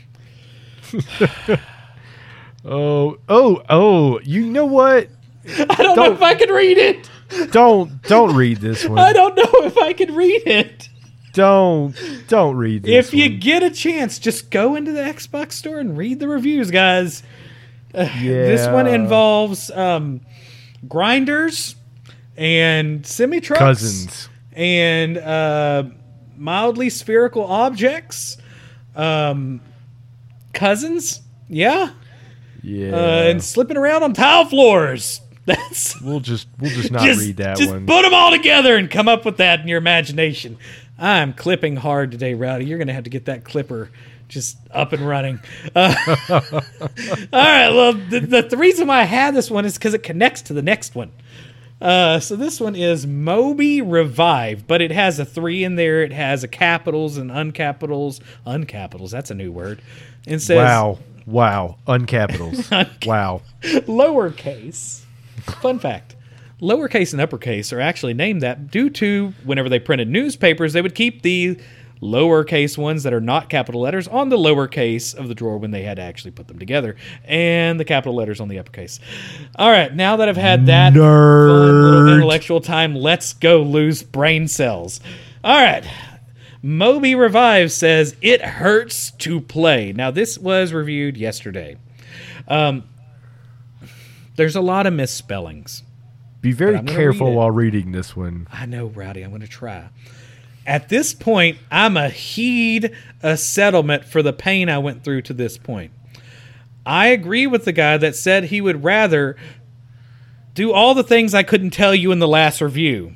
oh, oh, oh. You know what? I don't, don't know if I can read it. Don't don't read this one. I don't know if I can read it. Don't don't read this If you one. get a chance, just go into the Xbox store and read the reviews, guys. Uh, yeah. This one involves um, grinders and semi-trucks. Cousins. And uh, mildly spherical objects. Um, cousins, yeah. Yeah. Uh, and slipping around on tile floors. That's we'll just we'll just not just, read that just one. Put them all together and come up with that in your imagination. I'm clipping hard today, Rowdy. You're going to have to get that clipper just up and running. Uh, all right. Well, the, the, the reason why I had this one is because it connects to the next one. Uh, so this one is Moby Revive, but it has a three in there. It has a capitals and uncapitals. Uncapitals, that's a new word. It says, wow. Wow. Uncapitals. Un- wow. Lowercase. Fun fact. Lowercase and uppercase are actually named that due to whenever they printed newspapers, they would keep the lowercase ones that are not capital letters on the lowercase of the drawer when they had to actually put them together, and the capital letters on the uppercase. All right, now that I've had that Nerd. fun little intellectual time, let's go lose brain cells. All right. Moby Revive says, it hurts to play. Now, this was reviewed yesterday. Um, there's a lot of misspellings. Be very careful while reading this one. I know, Rowdy. I'm going to try. At this point, I'm a heed a settlement for the pain I went through to this point. I agree with the guy that said he would rather do all the things I couldn't tell you in the last review.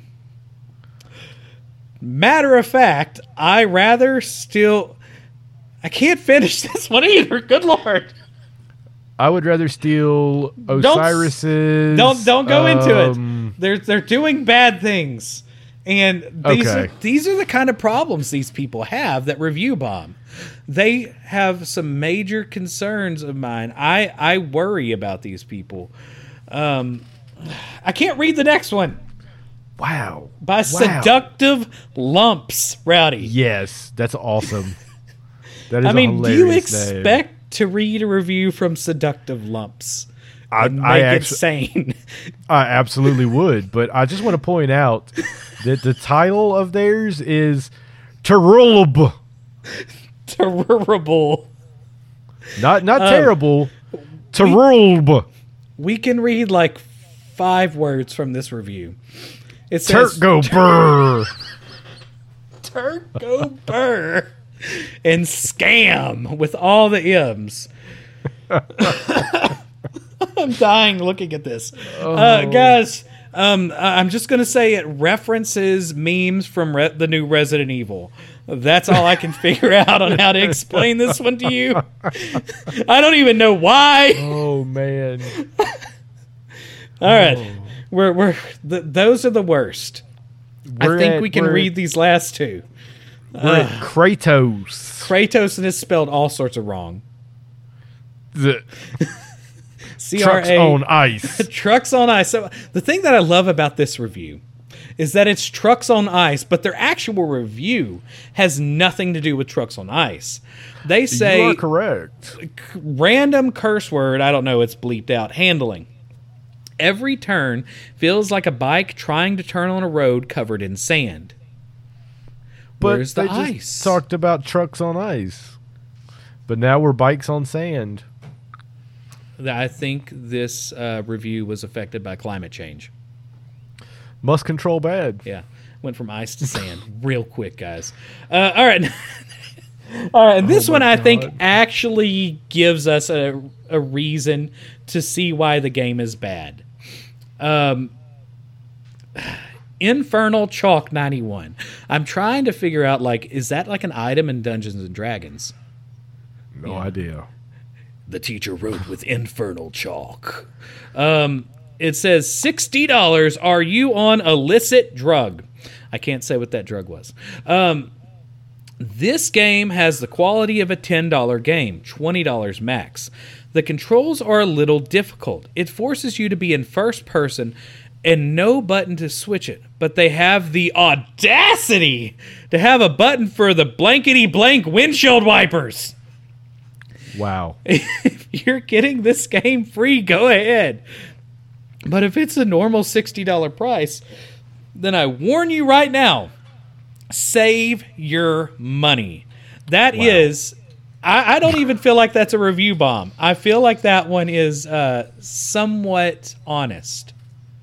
Matter of fact, I rather still... I can't finish this one either. Good Lord. I would rather steal Osiris's... Don't don't go um, into it. They're they're doing bad things, And these Okay. are, these are the kind of problems these people have that review bomb. They have some major concerns of mine. I, I worry about these people. Um, I can't read the next one. Wow. By Wow. Seductive Lumps, Rowdy. Yes, that's awesome. That is I a mean, do you hilarious name. expect to read a review from Seductive Lumps I, and I make it actu- sane? I absolutely would, but I just want to point out that the title of theirs is Terrible. Terrible. Not not Um, terrible. Terrible. We can read like five words from this review. It says Turk go brr. Turco Burr and Scam with all the M's. I'm dying looking at this. Uh, guys, um, I- I'm just going to say it references memes from Re- the new Resident Evil. That's all I can figure out on how to explain this one to you. I don't even know why. Oh man. All right. We're, we're, th- those are the worst. We're I think at- we can we're read at- these last two. We're at Kratos. Kratos and is spelled all sorts of wrong. The C R trucks A on ice. Trucks on ice. So the thing that I love about this review is that it's trucks on ice, but their actual review has nothing to do with trucks on ice. They You say are correct. random curse word, I don't know, it's bleeped out, handling. Every turn feels like a bike trying to turn on a road covered in sand. But Where's the they just ice? talked about trucks on ice. But now we're bikes on sand. I think this uh, review was affected by climate change. Must control bad. Yeah, went from ice to sand real quick, guys. Uh, all right, all right. And this Oh one my I think God. actually gives us a a reason to see why the game is bad. Um, Infernal Chalk ninety-one. I'm trying to figure out, like, is that like an item in Dungeons and Dragons? No Yeah. idea. The teacher wrote with infernal chalk. Um, it says sixty dollars. Are you on illicit drug? I can't say what that drug was. Um, this game has the quality of a ten dollar game, twenty dollars max. The controls are a little difficult. It forces you to be in first person and no button to switch it. But they have the audacity to have a button for the blankety blank windshield wipers. Wow. If you're getting this game free, go ahead. But if it's a normal sixty dollars price, then I warn you right now, save your money. That Wow. is, I, I don't even feel like that's a review bomb. I feel like that one is uh, somewhat honest.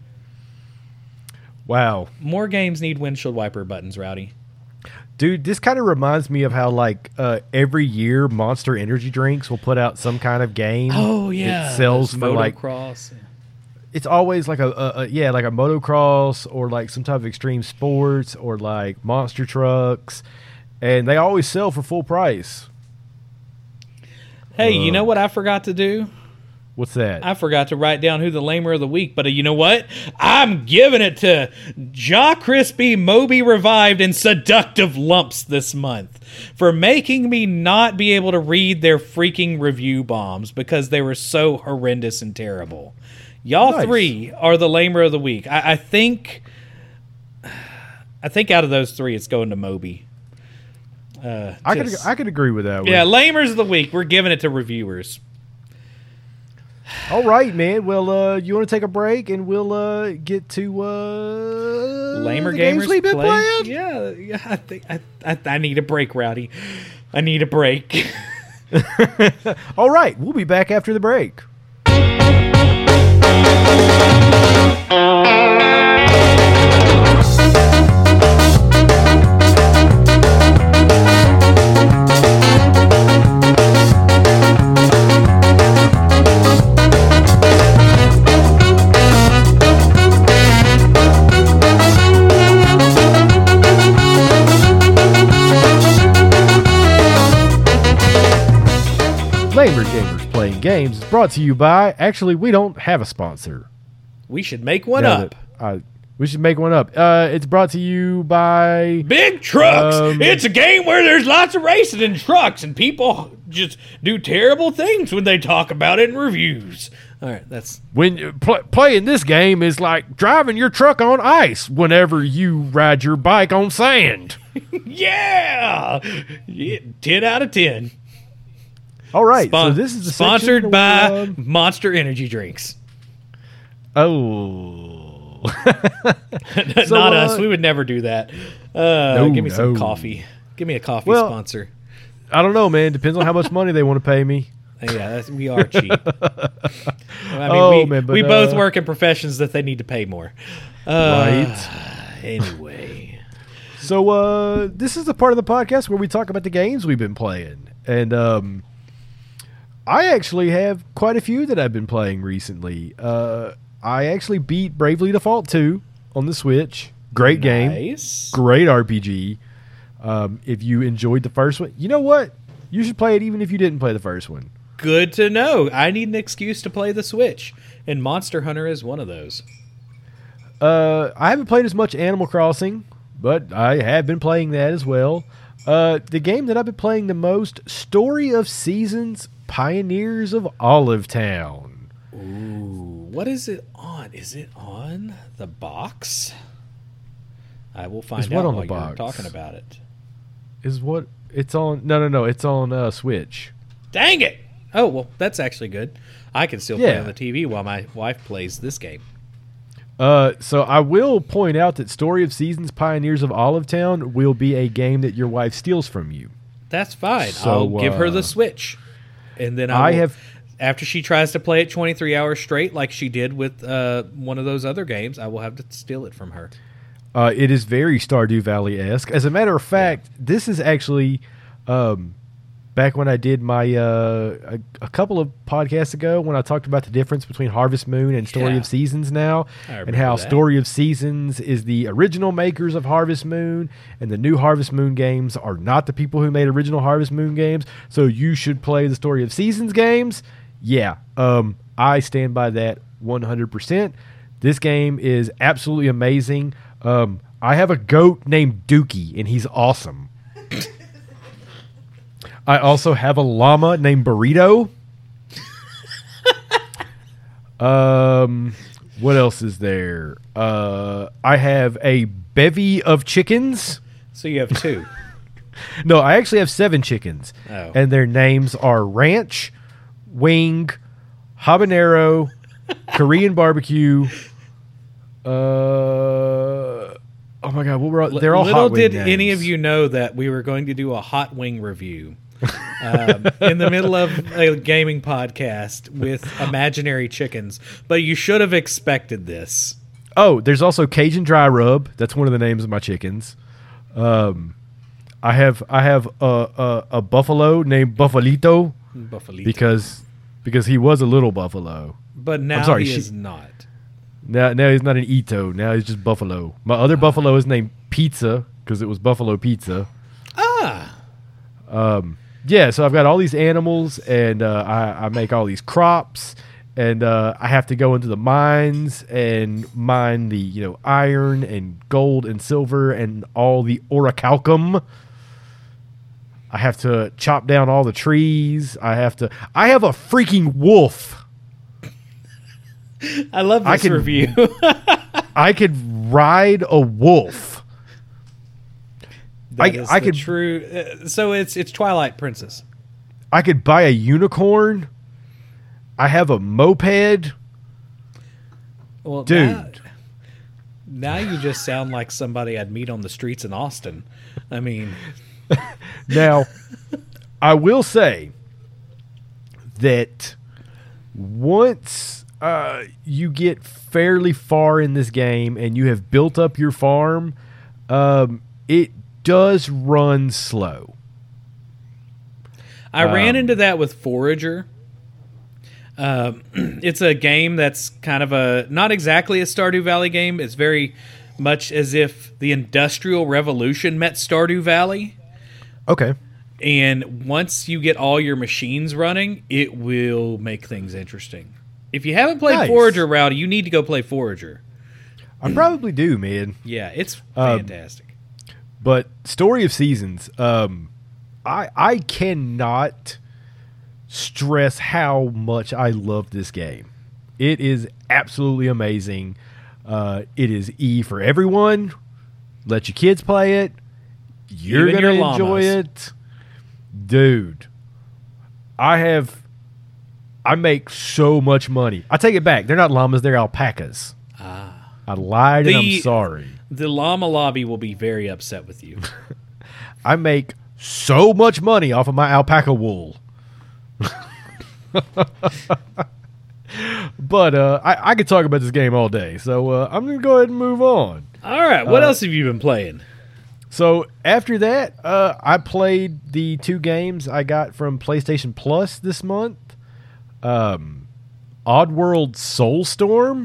Wow. More games need windshield wiper buttons, Rowdy. Dude, this kind of reminds me of how, like, uh, every year Monster Energy drinks will put out some kind of game. Oh, yeah. That sells for, like, Motocross. it's always like a, a, a, yeah, like a motocross or, like, some type of extreme sports or, like, monster trucks. And they always sell for full price. Hey, you know what I forgot to do? What's that? I forgot to write down who the lamer of the week, but uh, you know what? I'm giving it to Ja Crispy, Moby Revived, and Seductive Lumps this month for making me not be able to read their freaking review bombs because they were so horrendous and terrible. Y'all Nice. three are the lamer of the week. I, I think, I think out of those three, it's going to Moby. Uh, I could just- I could agree with that one. yeah, lamers of the week. We're giving it to reviewers. All right, man. Well, uh, you want to take a break and we'll uh, get to uh, Lamer the gamers games we've been play? playing? Yeah, yeah. I think I, I, I need a break, Rowdy. I need a break. All right, we'll be back after the break. Lamer Gamers Playing Games is brought to you by. Actually, we don't have a sponsor. We should make one Now up. that I, We should make one up. Uh, it's brought to you by Big Trucks. Um, It's a game where there's lots of racing and trucks, and people just do terrible things when they talk about it in reviews. All right, that's when you pl- playing this game is like driving your truck on ice whenever you ride your bike on sand. yeah, yeah ten out of ten. All right, Spon- so this is the sponsored section by where, um, Monster Energy drinks. Oh, Not So, uh, us. We would never do that. Uh, No, give me some no. coffee. Give me a coffee Well, sponsor. I don't know, man. Depends on how much money they want to pay me. Yeah, that's, we are cheap. I mean, Oh, we, man, but, we both uh, work in professions that they need to pay more. Uh, Right. Anyway. So uh, this is the part of the podcast where we talk about the games we've been playing, and um, I actually have quite a few that I've been playing recently. Uh, I actually beat Bravely Default two on the Switch. Great game, Nice. great R P G. Um, if you enjoyed the first one, you know what? You should play it even if you didn't play the first one. Good to know. I need an excuse to play the Switch, and Monster Hunter is one of those. Uh, I haven't played as much Animal Crossing, but I have been playing that as well. Uh, the game that I've been playing the most, Story of Seasons, Pioneers of Olive Town. Ooh, what is it on? Is it on the box? I will find It's what out on while the you're box? talking about it. Is what it's on? No, no, no. It's on uh, Switch. Dang it! Oh, well, that's actually good. I can still play Yeah. on the T V while my wife plays this game. Uh, so I will point out that Story of Seasons, Pioneers of Olive Town will be a game that your wife steals from you. That's fine. So, I'll give her uh, the Switch. And then I, I will- have- after she tries to play it twenty-three hours straight like she did with uh, one of those other games, I will have to steal it from her. Uh, it is very Stardew Valley-esque. As a matter of fact, this is actually um, back when I did my uh, a, a couple of podcasts ago when I talked about the difference between Harvest Moon and Story Yeah. of Seasons now, I and remember how that. Story of Seasons is the original makers of Harvest Moon, and the new Harvest Moon games are not the people who made original Harvest Moon games. So you should play the Story of Seasons games. Yeah, um, I stand by that one hundred percent. This game is absolutely amazing. Um, I have a goat named Dookie, and he's awesome. I also have a llama named Burrito. um, what else is there? Uh, I have a bevy of chickens. So you have two. No, I actually have seven chickens, Oh. and their names are Ranch, Wing, Habanero, Korean Barbecue. Uh, oh my God, what were all, they're all Little hot wing did names. any of you know that we were going to do a hot wing review um, in the middle of a gaming podcast with imaginary chickens, but you should have expected this. Oh, there's also Cajun Dry Rub. That's one of the names of my chickens. Um, I have I have a, a, a buffalo named Buffalito Buffalito. because because he was a little buffalo. but now sorry, he she- is not. Now now he's not an Ito. Now he's just Buffalo. My other buffalo is named Pizza because it was Buffalo Pizza. Ah, Yeah, so I've got all these animals, and uh, I, I make all these crops, and uh, I have to go into the mines and mine the you know iron and gold and silver and all the orichalcum. I have to chop down all the trees. I have to. I have a freaking wolf. I love I this can- review. I could ride a wolf. That I- is I the could- true. Uh, so it's it's Twilight Princess. I could buy a unicorn. I have a moped. Well, Dude. Now, now you just sound like somebody I'd meet on the streets in Austin. I mean, Now, I will say that once uh, you get fairly far in this game and you have built up your farm, um, it does run slow. I ran Um, into that with Forager. Um, it's a game that's kind of a not exactly a Stardew Valley game. It's very much as if the Industrial Revolution met Stardew Valley. Okay. And once you get all your machines running, it will make things interesting. If you haven't played Nice. Forager, Rowdy, you need to go play Forager. I probably do, man. Yeah, it's Um, fantastic. But Story of Seasons, um, I I cannot stress how much I love this game. It is absolutely amazing. Uh, it is E for everyone. Let your kids play it. You're Even gonna your enjoy llamas. it, dude. I have. I make so much money. I take it back. They're not llamas. They're alpacas. Ah. I lied and The- I'm sorry. The llama lobby will be very upset with you. I make so much money off of my alpaca wool. But uh, I, I could talk about this game all day, so uh, I'm going to go ahead and move on. All right, what Uh, else have you been playing? So after that, uh, I played the two games I got from PlayStation Plus this month. Um, Oddworld Soulstorm.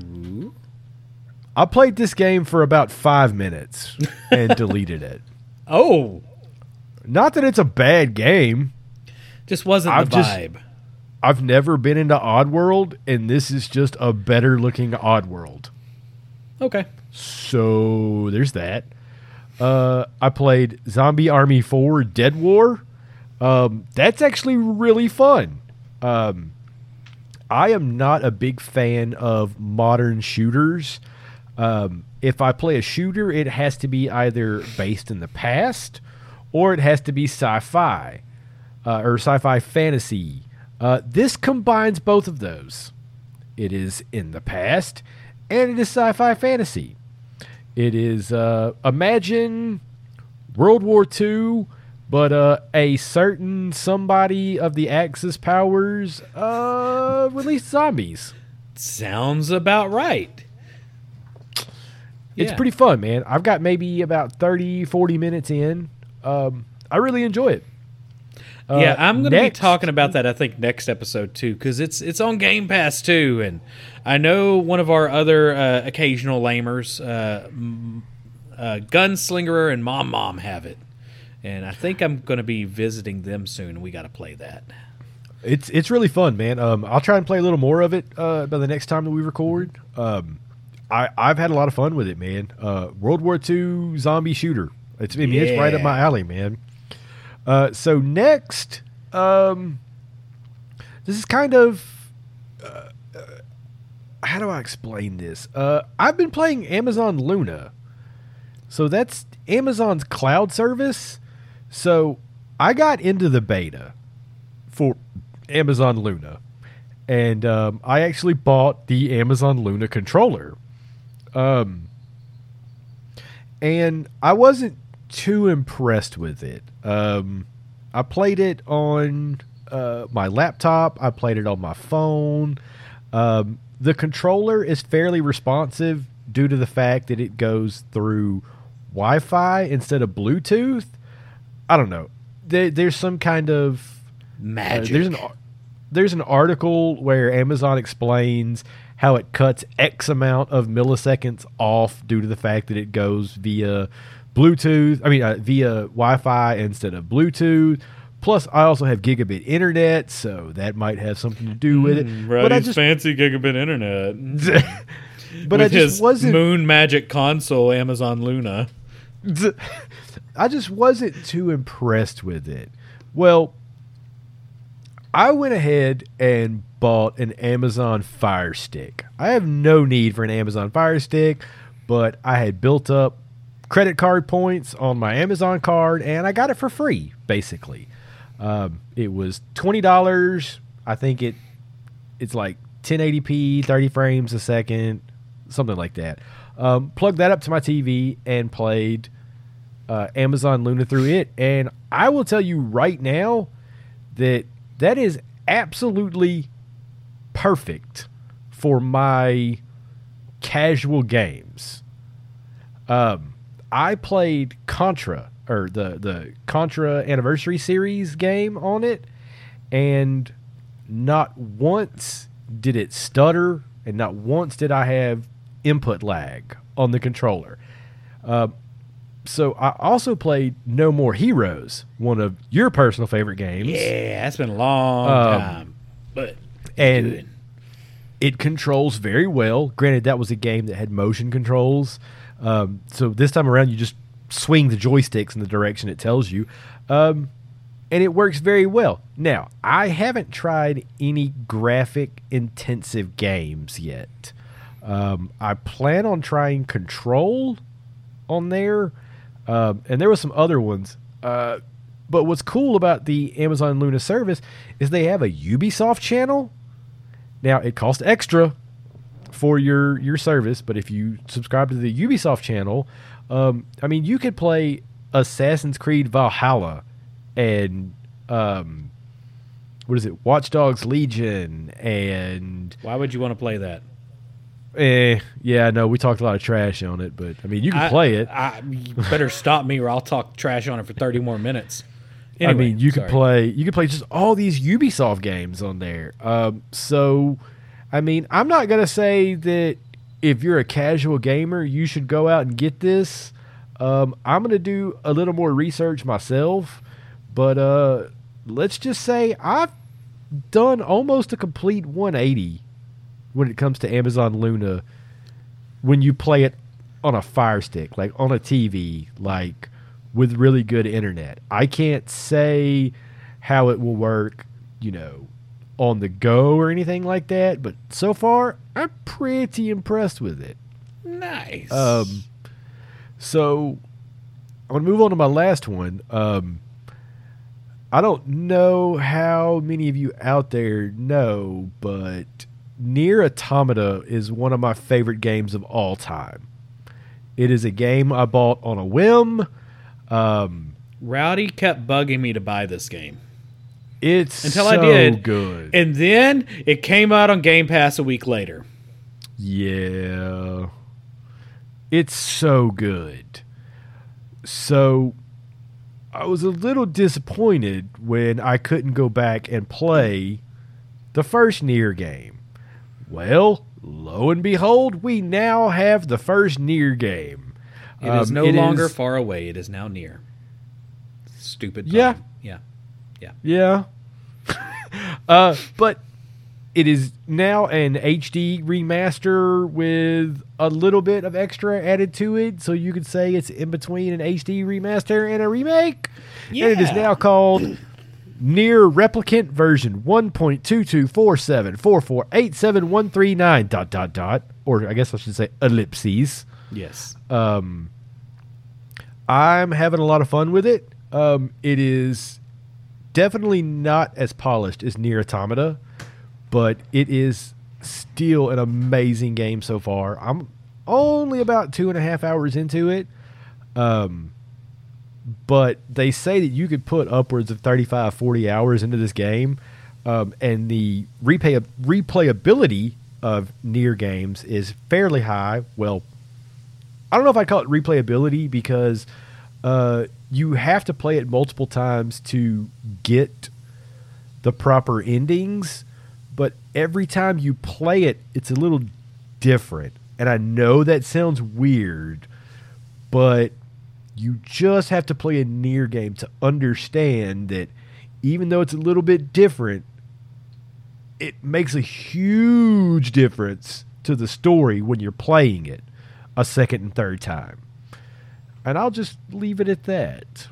I played this game for about five minutes and deleted it. Oh, Not that it's a bad game. just wasn't I've the just- vibe. I've never been into Oddworld, and this is just a better looking Oddworld. Okay. So there's that. Uh, I played Zombie Army four Dead War. Um, that's actually really fun. Um, I am not a big fan of modern shooters. Um, if I play a shooter, it has to be either based in the past or it has to be sci-fi uh, or sci-fi fantasy. Uh, this combines both of those. It is in the past and it is sci-fi fantasy. It is, uh, imagine World War Two, but uh, a certain somebody of the Axis powers uh, released zombies. Sounds about right. It's Yeah. pretty fun, man. I've got maybe about thirty, forty minutes in. Um, I really enjoy it. Uh, yeah, I'm going to be next- talking about that, I think, next episode, too, because it's it's on Game Pass, too. And I know one of our other uh, occasional lamers, uh, m- uh, Gunslinger and Mom Mom, have it. And I think I'm going to be visiting them soon, and we got to play that. It's it's really fun, man. Um, I'll try and play a little more of it uh, by the next time that we record. Um, I I've had a lot of fun with it, man. Uh, World War Two zombie shooter. It's I mean, it's right up Yeah. my alley, man. Uh, so next, um, this is kind of uh, uh, how do I explain this? Uh, I've been playing Amazon Luna, so that's Amazon's cloud service. So I got into the beta for Amazon Luna, and um, I actually bought the Amazon Luna controller. Um, and I wasn't too impressed with it. Um, I played it on uh, my laptop. I played it on my phone. Um, the controller is fairly responsive due to the fact that it goes through Wi-Fi instead of Bluetooth. I don't know. There, there's some kind of uh, Magic. there's an ar- there's an article where Amazon explains how it cuts X amount of milliseconds off due to the fact that it goes via Bluetooth. I mean, uh, via Wi-Fi instead of Bluetooth. Plus, I also have gigabit internet, so that might have something to do with it. But I just, fancy gigabit internet. but With I just his wasn't. Moon Magic console, Amazon Luna. I just wasn't too impressed with it. Well, I went ahead and bought an Amazon Fire Stick. I have no need for an Amazon Fire Stick, but I had built up credit card points on my Amazon card, and I got it for free, basically. Um, it was twenty dollars. I think it it's like ten eighty p, thirty frames a second, something like that. Um, plugged that up to my T V and played uh, Amazon Luna through it. And I will tell you right now that that is absolutely perfect for my casual games. Um, I played Contra, or the, the Contra Anniversary Series game on it, and not once did it stutter, and not once did I have input lag on the controller. Uh, so I also played No More Heroes, one of your personal favorite games. Yeah, that's been a long Um, time. But and good. It controls very well. Granted, that was a game that had motion controls. Um, so this time around, you just swing the joysticks in the direction it tells you. Um, and it works very well. Now, I haven't tried any graphic-intensive games yet. Um, I plan on trying Control on there. Um, and there were some other ones. Uh, but what's cool about the Amazon Luna service is they have a Ubisoft channel. Now, it costs extra for your, your service, but if you subscribe to the Ubisoft channel, um, I mean, you could play Assassin's Creed Valhalla and, um, what is it, Watch Dogs Legion and... Why would you want to play that? Eh, yeah, no, we talked a lot of trash on it, but, I mean, you can I, play it. I, you better stop me or I'll talk trash on it for thirty more minutes. Anyway, I mean, you sorry. could play you could play just all these Ubisoft games on there. Um, so, I mean, I'm not going to say that if you're a casual gamer, you should go out and get this. Um, I'm going to do a little more research myself, but uh, let's just say I've done almost a complete one eighty when it comes to Amazon Luna when you play it on a Fire Stick, like on a T V, like with really good internet. I can't say how it will work, you know, on the go or anything like that, but so far I'm pretty impressed with it. Nice. Um, so I'm going to move on to my last one. Um, I don't know how many of you out there know, but Nier Automata is one of my favorite games of all time. It is a game I bought on a whim. Um, Rowdy kept bugging me to buy this game. It's until so I did. Good. And then it came out on Game Pass a week later. Yeah. It's so good. So I was a little disappointed when I couldn't go back and play the first Nier game. Well, lo and behold, we now have the first Nier game. It is no um, it longer is, far away. It is now near. Stupid. Yeah. Pun. Yeah. Yeah. Yeah. uh, but it is now an H D remaster with a little bit of extra added to it. So you could say it's in between an H D remaster and a remake. Yeah. And it is now called Nier Replicant version one point two two four seven four four eight seven one three nine dot dot dot. Or I guess I should say ellipses. Yes. Um, I'm having a lot of fun with it. Um, it is definitely not as polished as Nier Automata, but it is still an amazing game so far. I'm only about two and a half hours into it. Um, but they say that you could put upwards of thirty-five, forty hours into this game. Um, and the replay- replayability of Nier games is fairly high. Well, I don't know if I call it replayability because uh, you have to play it multiple times to get the proper endings, but every time you play it, it's a little different. And I know that sounds weird, but you just have to play a Nier game to understand that even though it's a little bit different, it makes a huge difference to the story when you're playing it a second and third time. And I'll just leave it at that.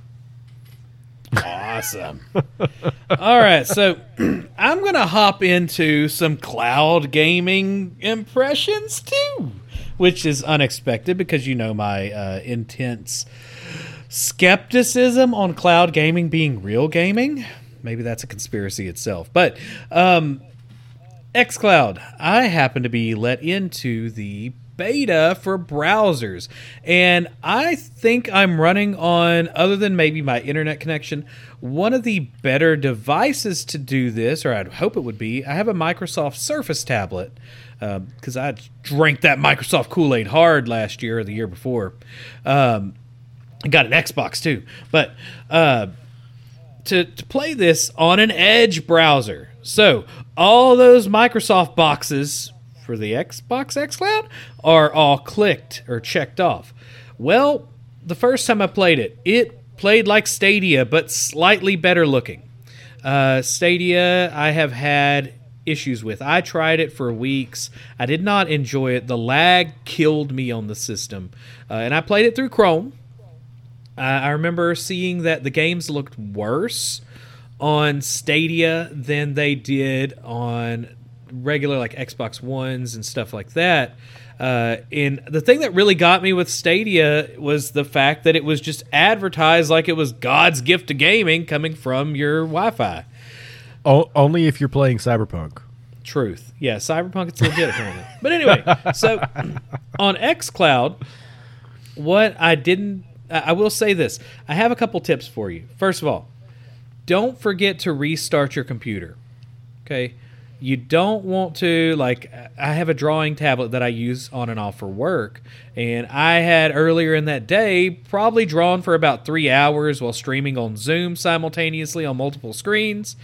Awesome. All right, so I'm going to hop into some cloud gaming impressions too, which is unexpected because you know my uh, intense skepticism on cloud gaming being real gaming. Maybe that's a conspiracy itself. But um, xCloud, I happen to be let into the beta for browsers, and I think I'm running on, other than maybe my internet connection, one of the better devices to do this, or I'd hope it would be. I have a Microsoft Surface tablet because um, I drank that Microsoft Kool-Aid hard last year or the year before. Um, I got an Xbox too, but uh, to, to play this on an Edge browser. So all those Microsoft boxes for the Xbox xCloud are all clicked or checked off. Well, the first time I played it, it played like Stadia, but slightly better looking. Uh, Stadia, I have had issues with. I tried it for weeks. I did not enjoy it. The lag killed me on the system. Uh, and I played it through Chrome. Uh, I remember seeing that the games looked worse on Stadia than they did on regular like Xbox Ones and stuff like that. Uh, and the thing that really got me with Stadia was the fact that it was just advertised like it was God's gift to gaming coming from your Wi-Fi. O- only if you're playing Cyberpunk. Truth. Yeah, Cyberpunk, it's legit apparently. But anyway, so on xCloud, what I didn't... I will say this. I have a couple tips for you. First of all, don't forget to restart your computer. Okay? You don't want to, like, I have a drawing tablet that I use on and off for work, and I had earlier in that day probably drawn for about three hours while streaming on Zoom simultaneously on multiple screens.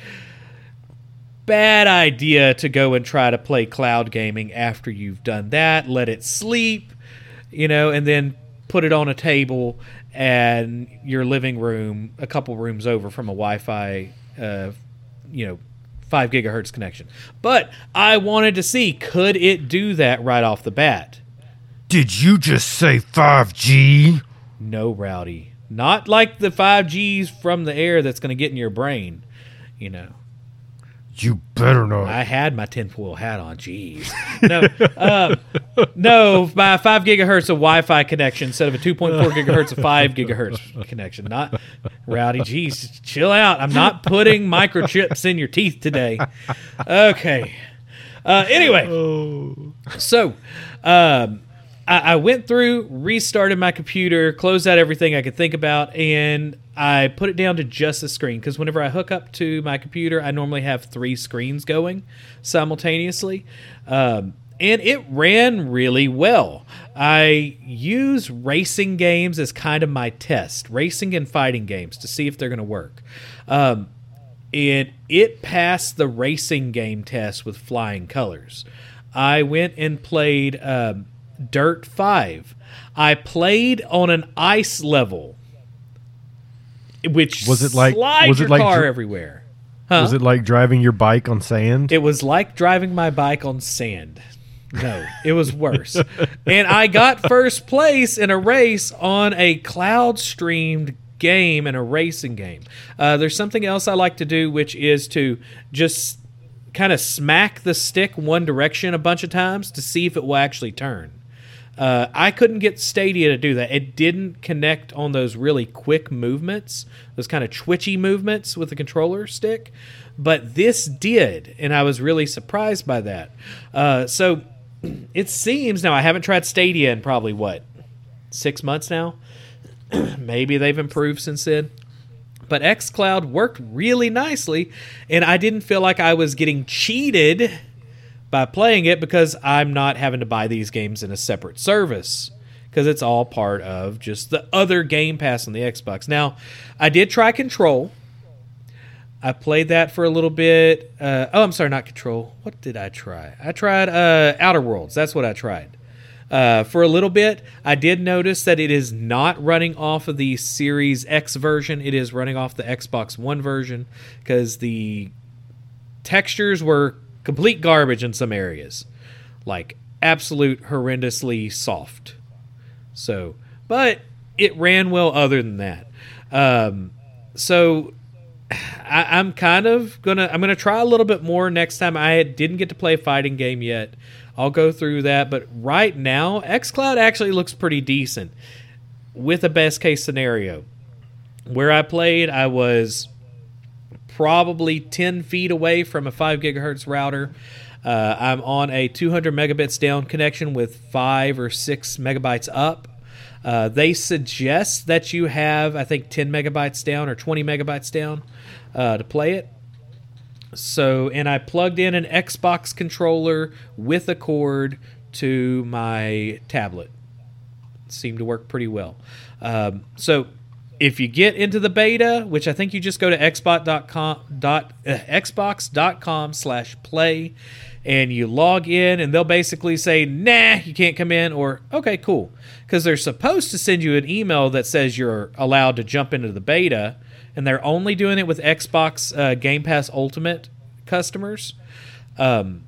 Bad idea to go and try to play cloud gaming after you've done that. Let it sleep, you know, and then put it on a table and your living room a couple rooms over from a Wi-Fi, uh, you know, five gigahertz connection. But I wanted to see, could it do that right off the bat? Did you just say five G? No, Rowdy. Not like the five Gs from the air that's going to get in your brain, you know. You better not. I had my tinfoil hat on. Jeez. No, um, no, my five gigahertz of Wi-Fi connection instead of a two point four gigahertz of five gigahertz connection. Not Rowdy. Jeez, chill out. I'm not putting microchips in your teeth today. Okay. Uh, anyway, Oh. so um, I, I went through, restarted my computer, closed out everything I could think about, and I put it down to just the screen, because whenever I hook up to my computer, I normally have three screens going simultaneously, um, and it ran really well. I use racing games as kind of my test, racing and fighting games, to see if they're going to work. Um, and it passed the racing game test with flying colors. I went and played um, Dirt five. I played on an ice level, which Was it like- slides was it your like car dr- everywhere. Huh? Was it like driving your bike on sand? It was like driving my bike on sand. No, it was worse. And I got first place in a race on a cloud-streamed game and a racing game. Uh, there's something else I like to do, which is to just kind of smack the stick one direction a bunch of times to see if it will actually turn. Uh, I couldn't get Stadia to do that. It didn't connect on those really quick movements, those kind of twitchy movements with the controller stick, but this did, and I was really surprised by that. Uh, so it seems, now I haven't tried Stadia in probably, what, six months now? Maybe they've improved since then. But xCloud worked really nicely, and I didn't feel like I was getting cheated by playing it because I'm not having to buy these games in a separate service, because it's all part of just the other Game Pass on the Xbox. Now, I did try Control. I played that for a little bit. Uh, oh, I'm sorry, not Control. What did I try? I tried uh, Outer Worlds. That's what I tried. Uh, for a little bit, I did notice that it is not running off of the Series X version. It is running off the Xbox One version, because the textures were complete garbage in some areas, like absolute horrendously soft. So, but it ran well other than that. Um, so I, I'm kind of gonna I'm gonna try a little bit more next time. I didn't get to play a fighting game yet. I'll go through that, but right now xCloud actually looks pretty decent with a best case scenario. Where I played, I was probably ten feet away from a five gigahertz router. Uh, I'm on a two hundred megabits down connection with five or six megabytes up. Uh, they suggest that you have, I think, ten megabytes down or twenty megabytes down uh, to play it. So, and I plugged in an Xbox controller with a cord to my tablet. It seemed to work pretty well. Um, so, if you get into the beta, which I think you just go to xbox dot com, dot, uh, xbox dot com slash play, and you log in, and they'll basically say, nah, you can't come in, or, okay, cool. Because they're supposed to send you an email that says you're allowed to jump into the beta, and they're only doing it with Xbox uh, Game Pass Ultimate customers. Um,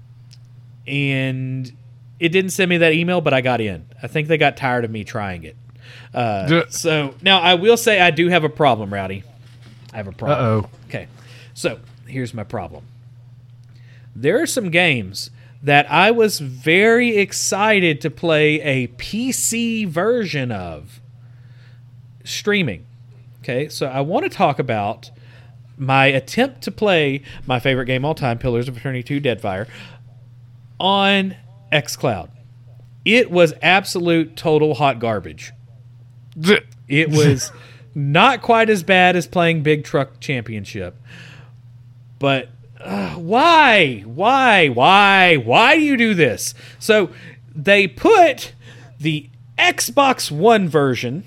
and it didn't send me that email, but I got in. I think they got tired of me trying it. Uh, so now I will say I do have a problem, Rowdy. I have a problem. Uh-oh. Okay. So here's my problem. There are some games that I was very excited to play a P C version of streaming. Okay, so I want to talk about my attempt to play my favorite game of all time, Pillars of Eternity two Deadfire, on xCloud. It was absolute total hot garbage. It was not quite as bad as playing Big Truck Championship. But uh, why? Why? Why? Why do you do this? So they put the Xbox One version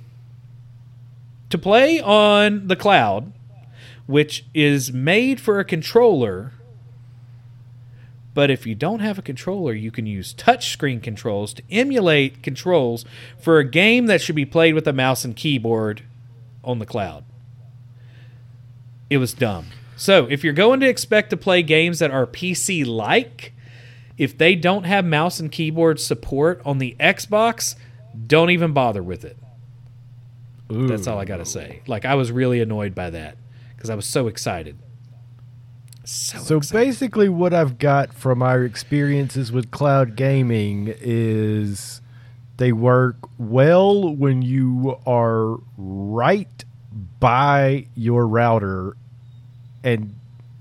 to play on the cloud, which is made for a controller. But if you don't have a controller, you can use touchscreen controls to emulate controls for a game that should be played with a mouse and keyboard on the cloud. It was dumb. So if you're going to expect to play games that are P C-like, if they don't have mouse and keyboard support on the Xbox, don't even bother with it. Ooh. That's all I got to say. Like, I was really annoyed by that because I was so excited. So, so basically what I've got from our experiences with cloud gaming is they work well when you are right by your router and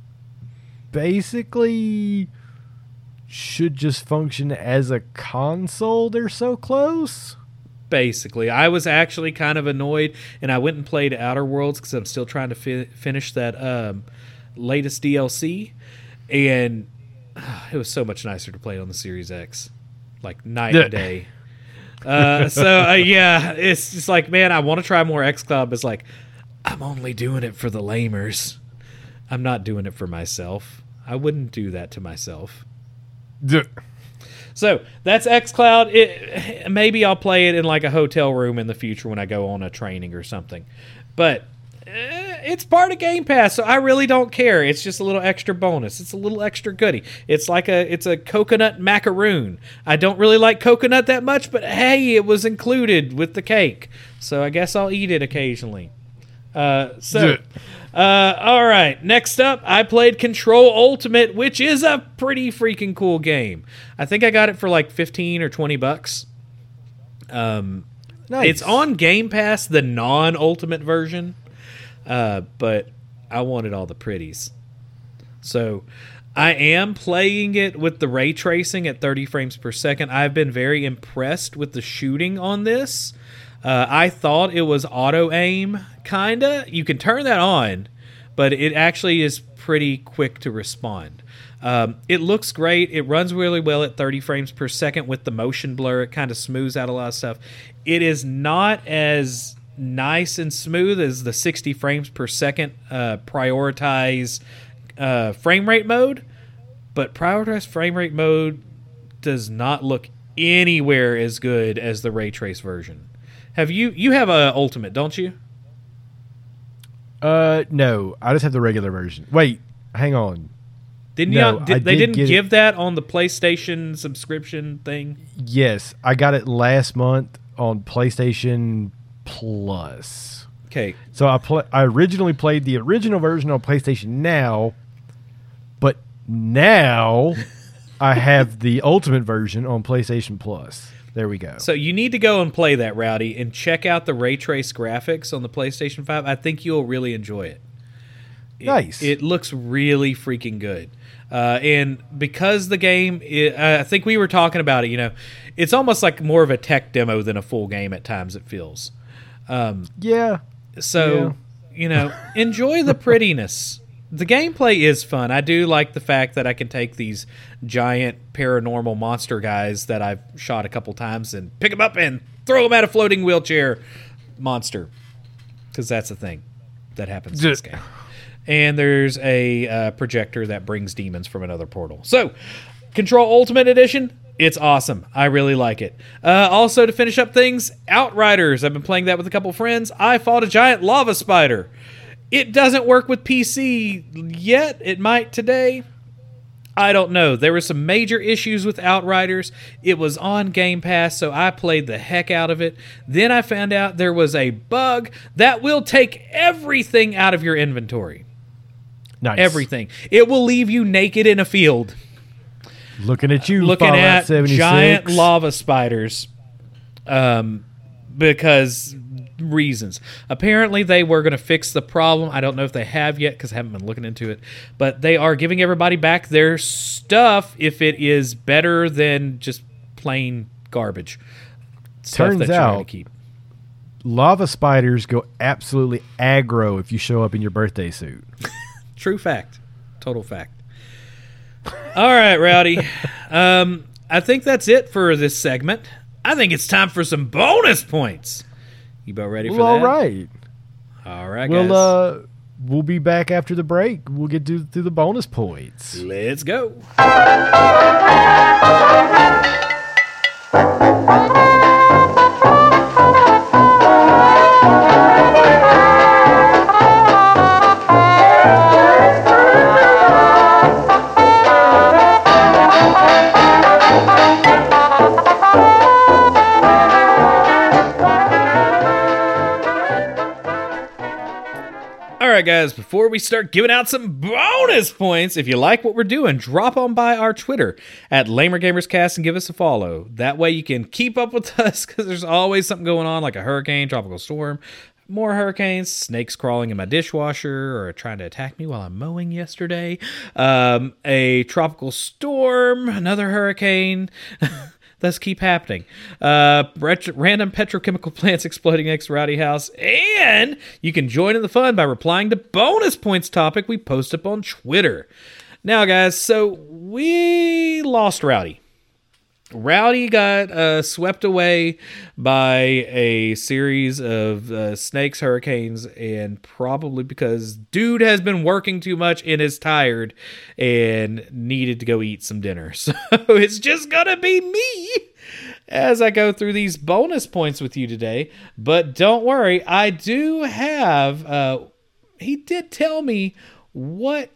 basically should just function as a console. They're so close. Basically, I was actually kind of annoyed, and I went and played Outer Worlds because I'm still trying to fi- finish that um, latest D L C, and uh, it was so much nicer to play it on the Series X, like night and day. Uh, so uh, yeah, it's just like, man, I want to try more xCloud, but it's like, I'm only doing it for the lamers. I'm not doing it for myself. I wouldn't do that to myself. Yeah. So that's xCloud. It, maybe I'll play it in like a hotel room in the future when I go on a training or something. But eh, it's part of Game Pass, so I really don't care. It's just a little extra bonus. It's a little extra goodie. It's like a it's a coconut macaroon. I don't really like coconut that much, but hey, it was included with the cake, so I guess I'll eat it occasionally. Uh, so. Uh, all right, next up, I played Control Ultimate, which is a pretty freaking cool game. I think I got it for like fifteen or twenty bucks. Um, nice. It's on Game Pass, the non-Ultimate version, uh, but I wanted all the pretties. So I am playing it with the ray tracing at thirty frames per second. I've been very impressed with the shooting on this. Uh, I thought it was auto-aim, kind of. You can turn that on, but it actually is pretty quick to respond. Um, it looks great. It runs really well at thirty frames per second with the motion blur. It kind of smooths out a lot of stuff. It is not as nice and smooth as the sixty frames per second uh, prioritize uh, frame rate mode, but prioritize frame rate mode does not look anywhere as good as the ray trace version. Have you you have a Ultimate, don't you? Uh, no, I just have the regular version. Wait, hang on. Didn't no, you? Did, they did didn't give it. that on the PlayStation subscription thing. Yes, I got it last month on PlayStation Plus. Okay, so I pl- I originally played the original version on PlayStation Now, but now I have the Ultimate version on PlayStation Plus. There we go. So you need to go and play that, Rowdy, and check out the ray trace graphics on the PlayStation five. I think you'll really enjoy it. it nice. It looks really freaking good. Uh, and because the game, it, I think we were talking about it, you know, it's almost like more of a tech demo than a full game at times, it feels. Um, yeah. So, yeah. you know, enjoy the prettiness. The gameplay is fun. I do like the fact that I can take these giant paranormal monster guys that I've shot a couple times and pick them up and throw them at a floating wheelchair monster. Because that's a thing that happens in this game. And there's a uh, projector that brings demons from another portal. So, Control Ultimate Edition, it's awesome. I really like it. Uh, also, to finish up things, Outriders. I've been playing that with a couple friends. I fought a giant lava spider. It doesn't work with P C yet. It might today. I don't know. There were some major issues with Outriders. It was on Game Pass, so I played the heck out of it. Then I found out there was a bug that will take everything out of your inventory. Nice. Everything. It will leave you naked in a field. Looking at you, Looking Fallout at seventy-six. giant lava spiders. Um, because reasons. Apparently, they were going to fix the problem. I don't know if they have yet because I haven't been looking into it. But they are giving everybody back their stuff if it is better than just plain garbage. Stuff Turns that you're trying out, to keep. lava spiders go absolutely aggro if you show up in your birthday suit. True fact. Total fact. All right, Rowdy. Um, I think that's it for this segment. I think it's time for some bonus points. You about ready for well, that? All right. All right, Well, guys. uh, we'll be back after the break. We'll get to, to the bonus points. Let's go. All right, guys, before we start giving out some bonus points, if you like what we're doing, drop on by our Twitter at LamerGamersCast and give us a follow. That way you can keep up with us because there's always something going on like a hurricane, tropical storm, more hurricanes, snakes crawling in my dishwasher or trying to attack me while I'm mowing yesterday, um, a tropical storm, another hurricane. Thus keep happening. Uh, ret- random petrochemical plants exploding next to Rowdy House. And you can join in the fun by replying to bonus points topic we post up on Twitter. Now, guys, so we lost Rowdy. Rowdy got uh, swept away by a series of uh, snakes, hurricanes, and probably because dude has been working too much and is tired and needed to go eat some dinner. So it's just gonna be me as I go through these bonus points with you today. But don't worry, I do have... Uh, he did tell me what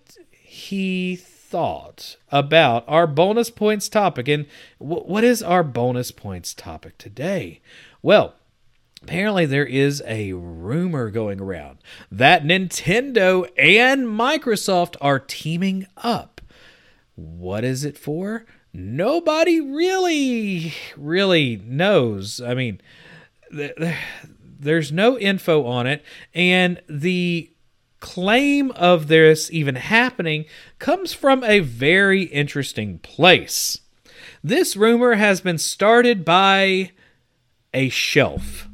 he thought about our bonus points topic. And w- what is our bonus points topic today? Well, apparently there is a rumor going around that Nintendo and Microsoft are teaming up. What is it for? Nobody really, really knows. I mean, th- th- there's no info on it. And the claim of this even happening comes from a very interesting place. This rumor has been started by a shelf.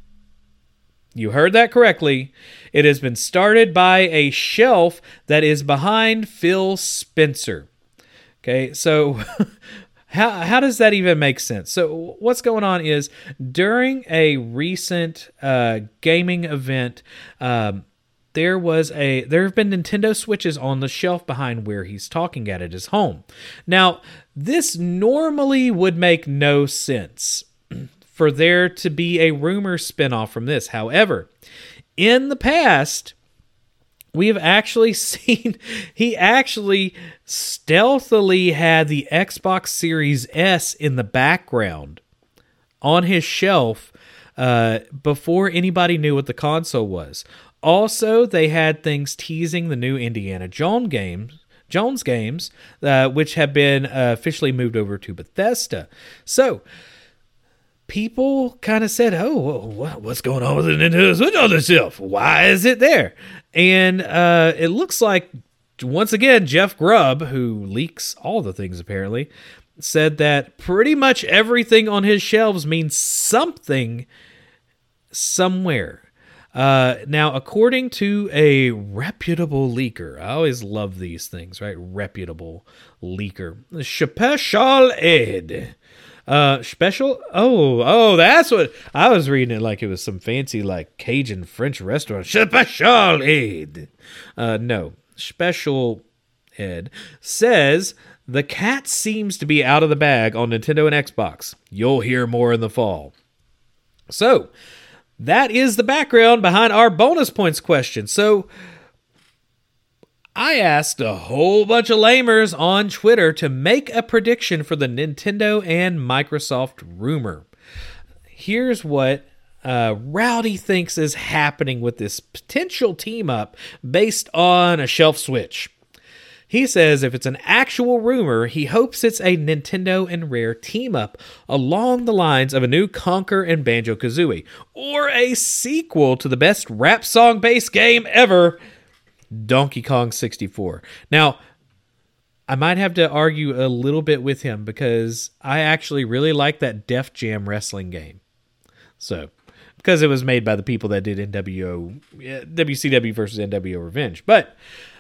You heard that correctly. It has been started by a shelf that is behind Phil Spencer. Okay, so how how does that even make sense? So what's going on is during a recent uh, gaming event, um, There was a there have been Nintendo Switches on the shelf behind where he's talking at at his home. Now, this normally would make no sense for there to be a rumor spinoff from this. However, in the past, we have actually seen he actually stealthily had the Xbox Series S in the background on his shelf uh, before anybody knew what the console was. Also, they had things teasing the new Indiana Jones games, Jones games, uh, which have been uh, officially moved over to Bethesda. So, people kind of said, "Oh, well, what's going on with the Nintendo Switch on the shelf? Why is it there?" And uh, it looks like, once again, Jeff Grubb, who leaks all the things apparently, said that pretty much everything on his shelves means something somewhere. Uh, now, according to a reputable leaker, I always love these things, right? Reputable leaker. Special Ed. Uh, special? Oh, oh, that's what, I was reading it like it was some fancy, like, Cajun French restaurant. Special Ed. Uh, no. Special Ed says, the cat seems to be out of the bag on Nintendo and Xbox. You'll hear more in the fall. So, that is the background behind our bonus points question. So, I asked a whole bunch of lamers on Twitter to make a prediction for the Nintendo and Microsoft rumor. Here's what uh, Rowdy thinks is happening with this potential team-up based on a shelf switch. He says if it's an actual rumor, he hopes it's a Nintendo and Rare team-up along the lines of a new Conker and Banjo-Kazooie, or a sequel to the best rap song-based game ever, Donkey Kong sixty-four. Now, I might have to argue a little bit with him because I actually really like that Def Jam wrestling game. So, because it was made by the people that did N W O, W C W versus N W O Revenge. But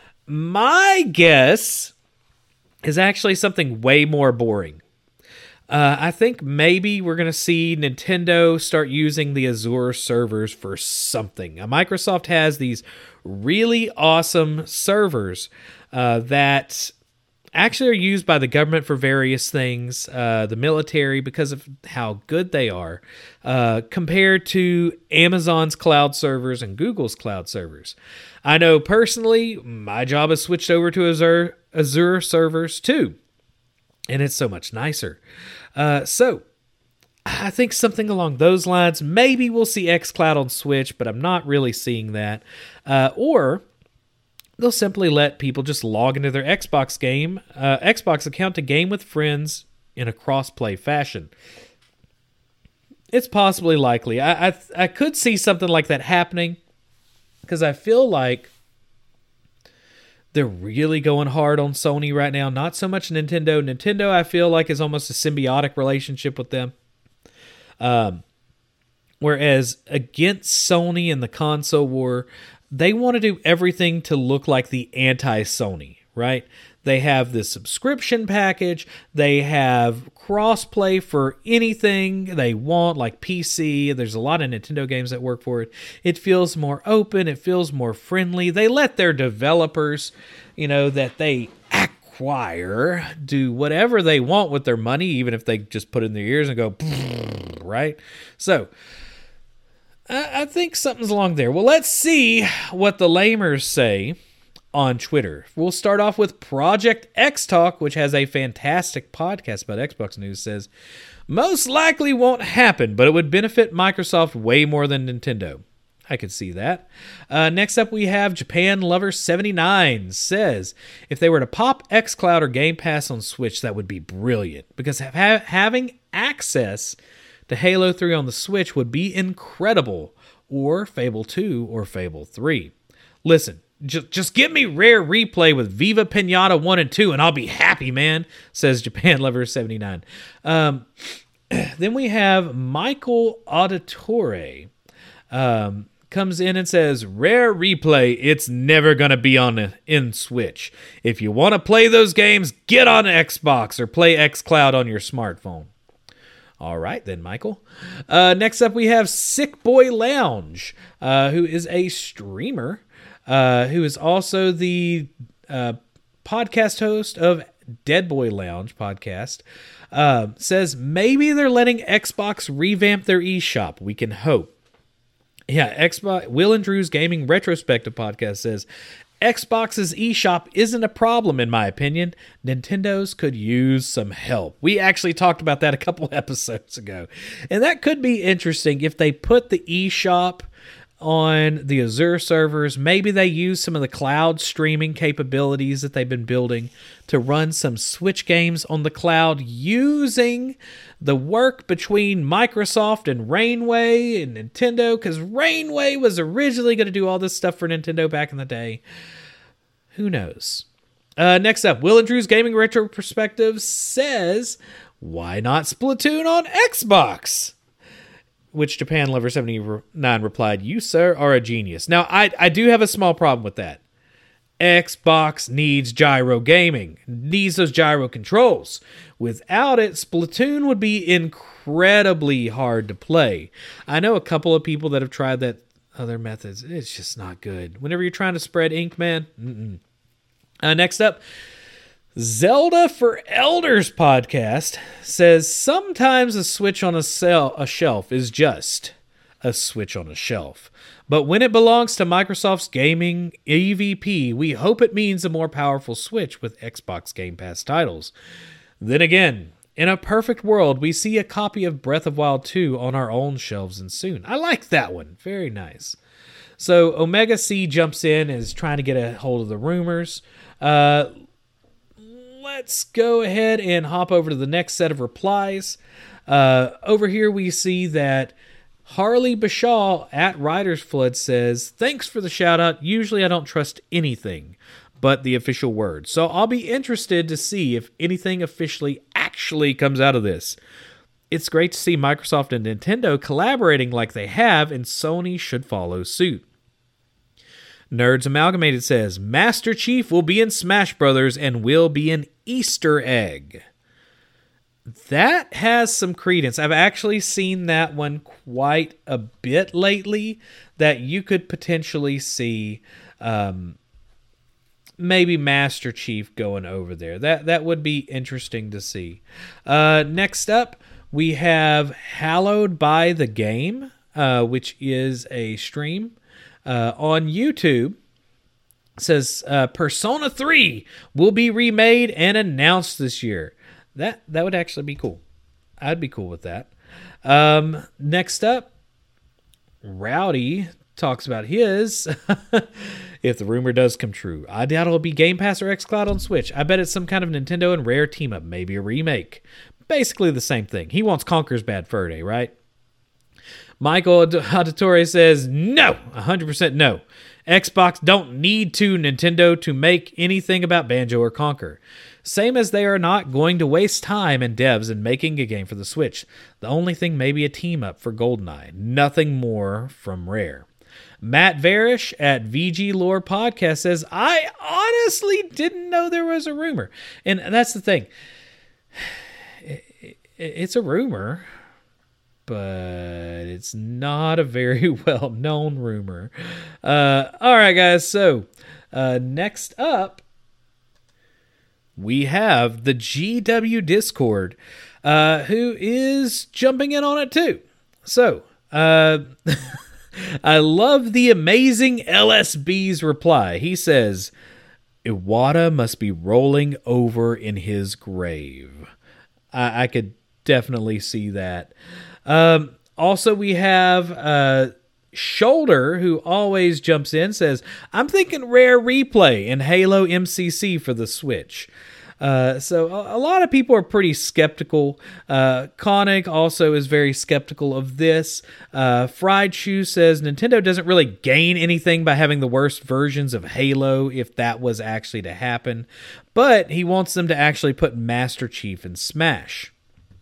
my guess is actually something way more boring. Uh, I think maybe we're going to see Nintendo start using the Azure servers for something. Uh, Microsoft has these really awesome servers uh, that actually are used by the government for various things, uh, the military because of how good they are, uh, compared to Amazon's cloud servers and Google's cloud servers. I know personally, my job has switched over to Azure, Azure servers too, and it's so much nicer. Uh, so, I think something along those lines. Maybe we'll see xCloud on Switch, but I'm not really seeing that. Uh, or they'll simply let people just log into their Xbox game, uh, Xbox account to game with friends in a cross-play fashion. It's possibly likely. I, I I could see something like that happening because I feel like they're really going hard on Sony right now. Not so much Nintendo. Nintendo, I feel like, is almost a symbiotic relationship with them. Um, whereas against Sony in the console war, they want to do everything to look like the anti-Sony, right? They have this subscription package. They have cross-play for anything they want, like P C. There's a lot of Nintendo games that work for it. It feels more open. It feels more friendly. They let their developers, you know, that they acquire do whatever they want with their money, even if they just put it in their ears and go, right? So I think something's along there. Well, let's see what the lamers say on Twitter. We'll start off with Project X Talk, which has a fantastic podcast about Xbox news, says, most likely won't happen, but it would benefit Microsoft way more than Nintendo. I could see that. Uh, next up, we have Japan Lover seventy-nine says, if they were to pop xCloud or Game Pass on Switch, that would be brilliant, because ha- having access to Halo three on the Switch would be incredible, or Fable two or Fable three. Listen, just, just give me Rare Replay with Viva Pinata one and two, and I'll be happy, man, says Japan Lover seventy-nine. Um, then we have Michael Auditore. Um, comes in and says, Rare Replay, it's never going to be on a, in Switch. If you want to play those games, get on Xbox or play xCloud on your smartphone. All right, then, Michael. Uh, next up, we have Sick Boy Lounge, uh, who is a streamer, uh, who is also the uh, podcast host of Dead Boy Lounge podcast. Uh, says maybe they're letting Xbox revamp their eShop. We can hope. Yeah, Xbox. Will and Drew's Gaming Retrospective podcast says, Xbox's eShop isn't a problem, in my opinion. Nintendo's could use some help. We actually talked about that a couple episodes ago. And that could be interesting if they put the eShop on the Azure servers. Maybe they use some of the cloud streaming capabilities that they've been building to run some Switch games on the cloud using the work between Microsoft and Rainway and Nintendo, because Rainway was originally going to do all this stuff for Nintendo back in the day. Who knows? Uh, next up, Will and Drew's Gaming Retro Perspective says, why not Splatoon on Xbox? Which Japan Lover seventy-nine replied, you, sir, are a genius. Now, I, I do have a small problem with that. Xbox needs gyro gaming, needs those gyro controls. Without it, Splatoon would be incredibly hard to play. I know a couple of people that have tried that other methods. It's just not good. Whenever you're trying to spread ink, man. Mm-mm. Uh, next up, Zelda for Elders podcast says sometimes a switch on a, cell, a shelf is just a switch on a shelf. But when it belongs to Microsoft's gaming E V P, we hope it means a more powerful Switch with Xbox Game Pass titles. Then again, in a perfect world, we see a copy of Breath of Wild two on our own shelves and soon. I like that one. Very nice. So Omega C jumps in and is trying to get a hold of the rumors. Uh, let's go ahead and hop over to the next set of replies. Uh, over here we see that Harley Bashaw at Riders Flood says, thanks for the shout out. Usually I don't trust anything but the official word. So I'll be interested to see if anything officially actually comes out of this. It's great to see Microsoft and Nintendo collaborating like they have, and Sony should follow suit. Nerds Amalgamated says, Master Chief will be in Smash Brothers and will be an Easter egg. That has some credence. I've actually seen that one quite a bit lately, that you could potentially see um, maybe Master Chief going over there. That that would be interesting to see. Uh, next up, we have Hallowed by the Game, uh, which is a stream uh, on YouTube. It says, uh, Persona three will be remade and announced this year. That that would actually be cool. I'd be cool with that. Um, next up, Rowdy talks about his. If the rumor does come true, I doubt it'll be Game Pass or xCloud on Switch. I bet it's some kind of Nintendo and Rare team-up, maybe a remake. Basically the same thing. He wants Conker's Bad Fur Day, right? Michael Auditore says, no, one hundred percent no. Xbox don't need to Nintendo to make anything about Banjo or Conker. Same as they are not going to waste time and devs in making a game for the Switch. The only thing may be a team-up for GoldenEye. Nothing more from Rare. Matt Varish at V G Lore Podcast says, I honestly didn't know there was a rumor. And that's the thing. It's a rumor, but it's not a very well-known rumor. Uh, all right, guys. So uh, next up, we have the G W Discord, uh, who is jumping in on it too. So, uh, I love the amazing L S B's reply. He says, Iwata must be rolling over in his grave. I, I could definitely see that. Um, also, we have uh, Shoulder, who always jumps in, says, I'm thinking Rare Replay and Halo M C C for the Switch. Uh, so a, a lot of people are pretty skeptical. Uh, Koenig also is very skeptical of this. Uh, Fried Shoe says Nintendo doesn't really gain anything by having the worst versions of Halo if that was actually to happen, but he wants them to actually put Master Chief in Smash.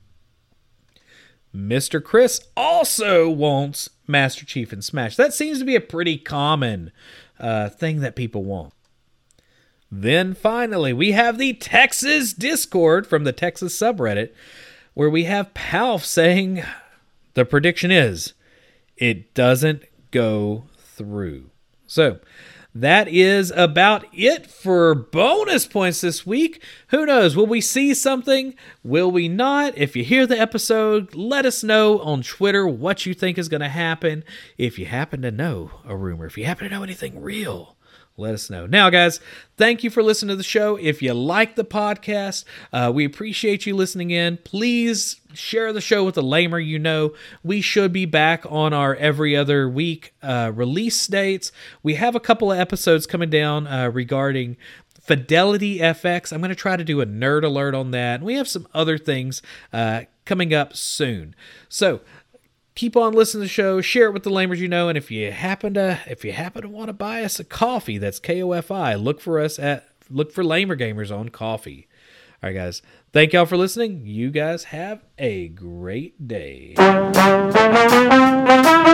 Mister Chris also wants Master Chief in Smash. That seems to be a pretty common uh, thing that people want. Then finally, we have the Texas Discord from the Texas subreddit, where we have Palf saying the prediction is it doesn't go through. So that is about it for bonus points this week. Who knows? Will we see something? Will we not? If you hear the episode, let us know on Twitter what you think is going to happen. If you happen to know a rumor, if you happen to know anything real, let us know. Now, guys, thank you for listening to the show. If you like the podcast, uh, we appreciate you listening in. Please share the show with a lamer you know. We should be back on our every other week uh, release dates. We have a couple of episodes coming down uh, regarding Fidelity F X. I'm going to try to do a nerd alert on that. And we have some other things uh, coming up soon. So, keep on listening to the show, share it with the lamers you know, and if you happen to if you happen to want to buy us a coffee, that's K O F I. Look for us at look for Lamer Gamers on Coffee. All right, guys. Thank y'all for listening. You guys have a great day.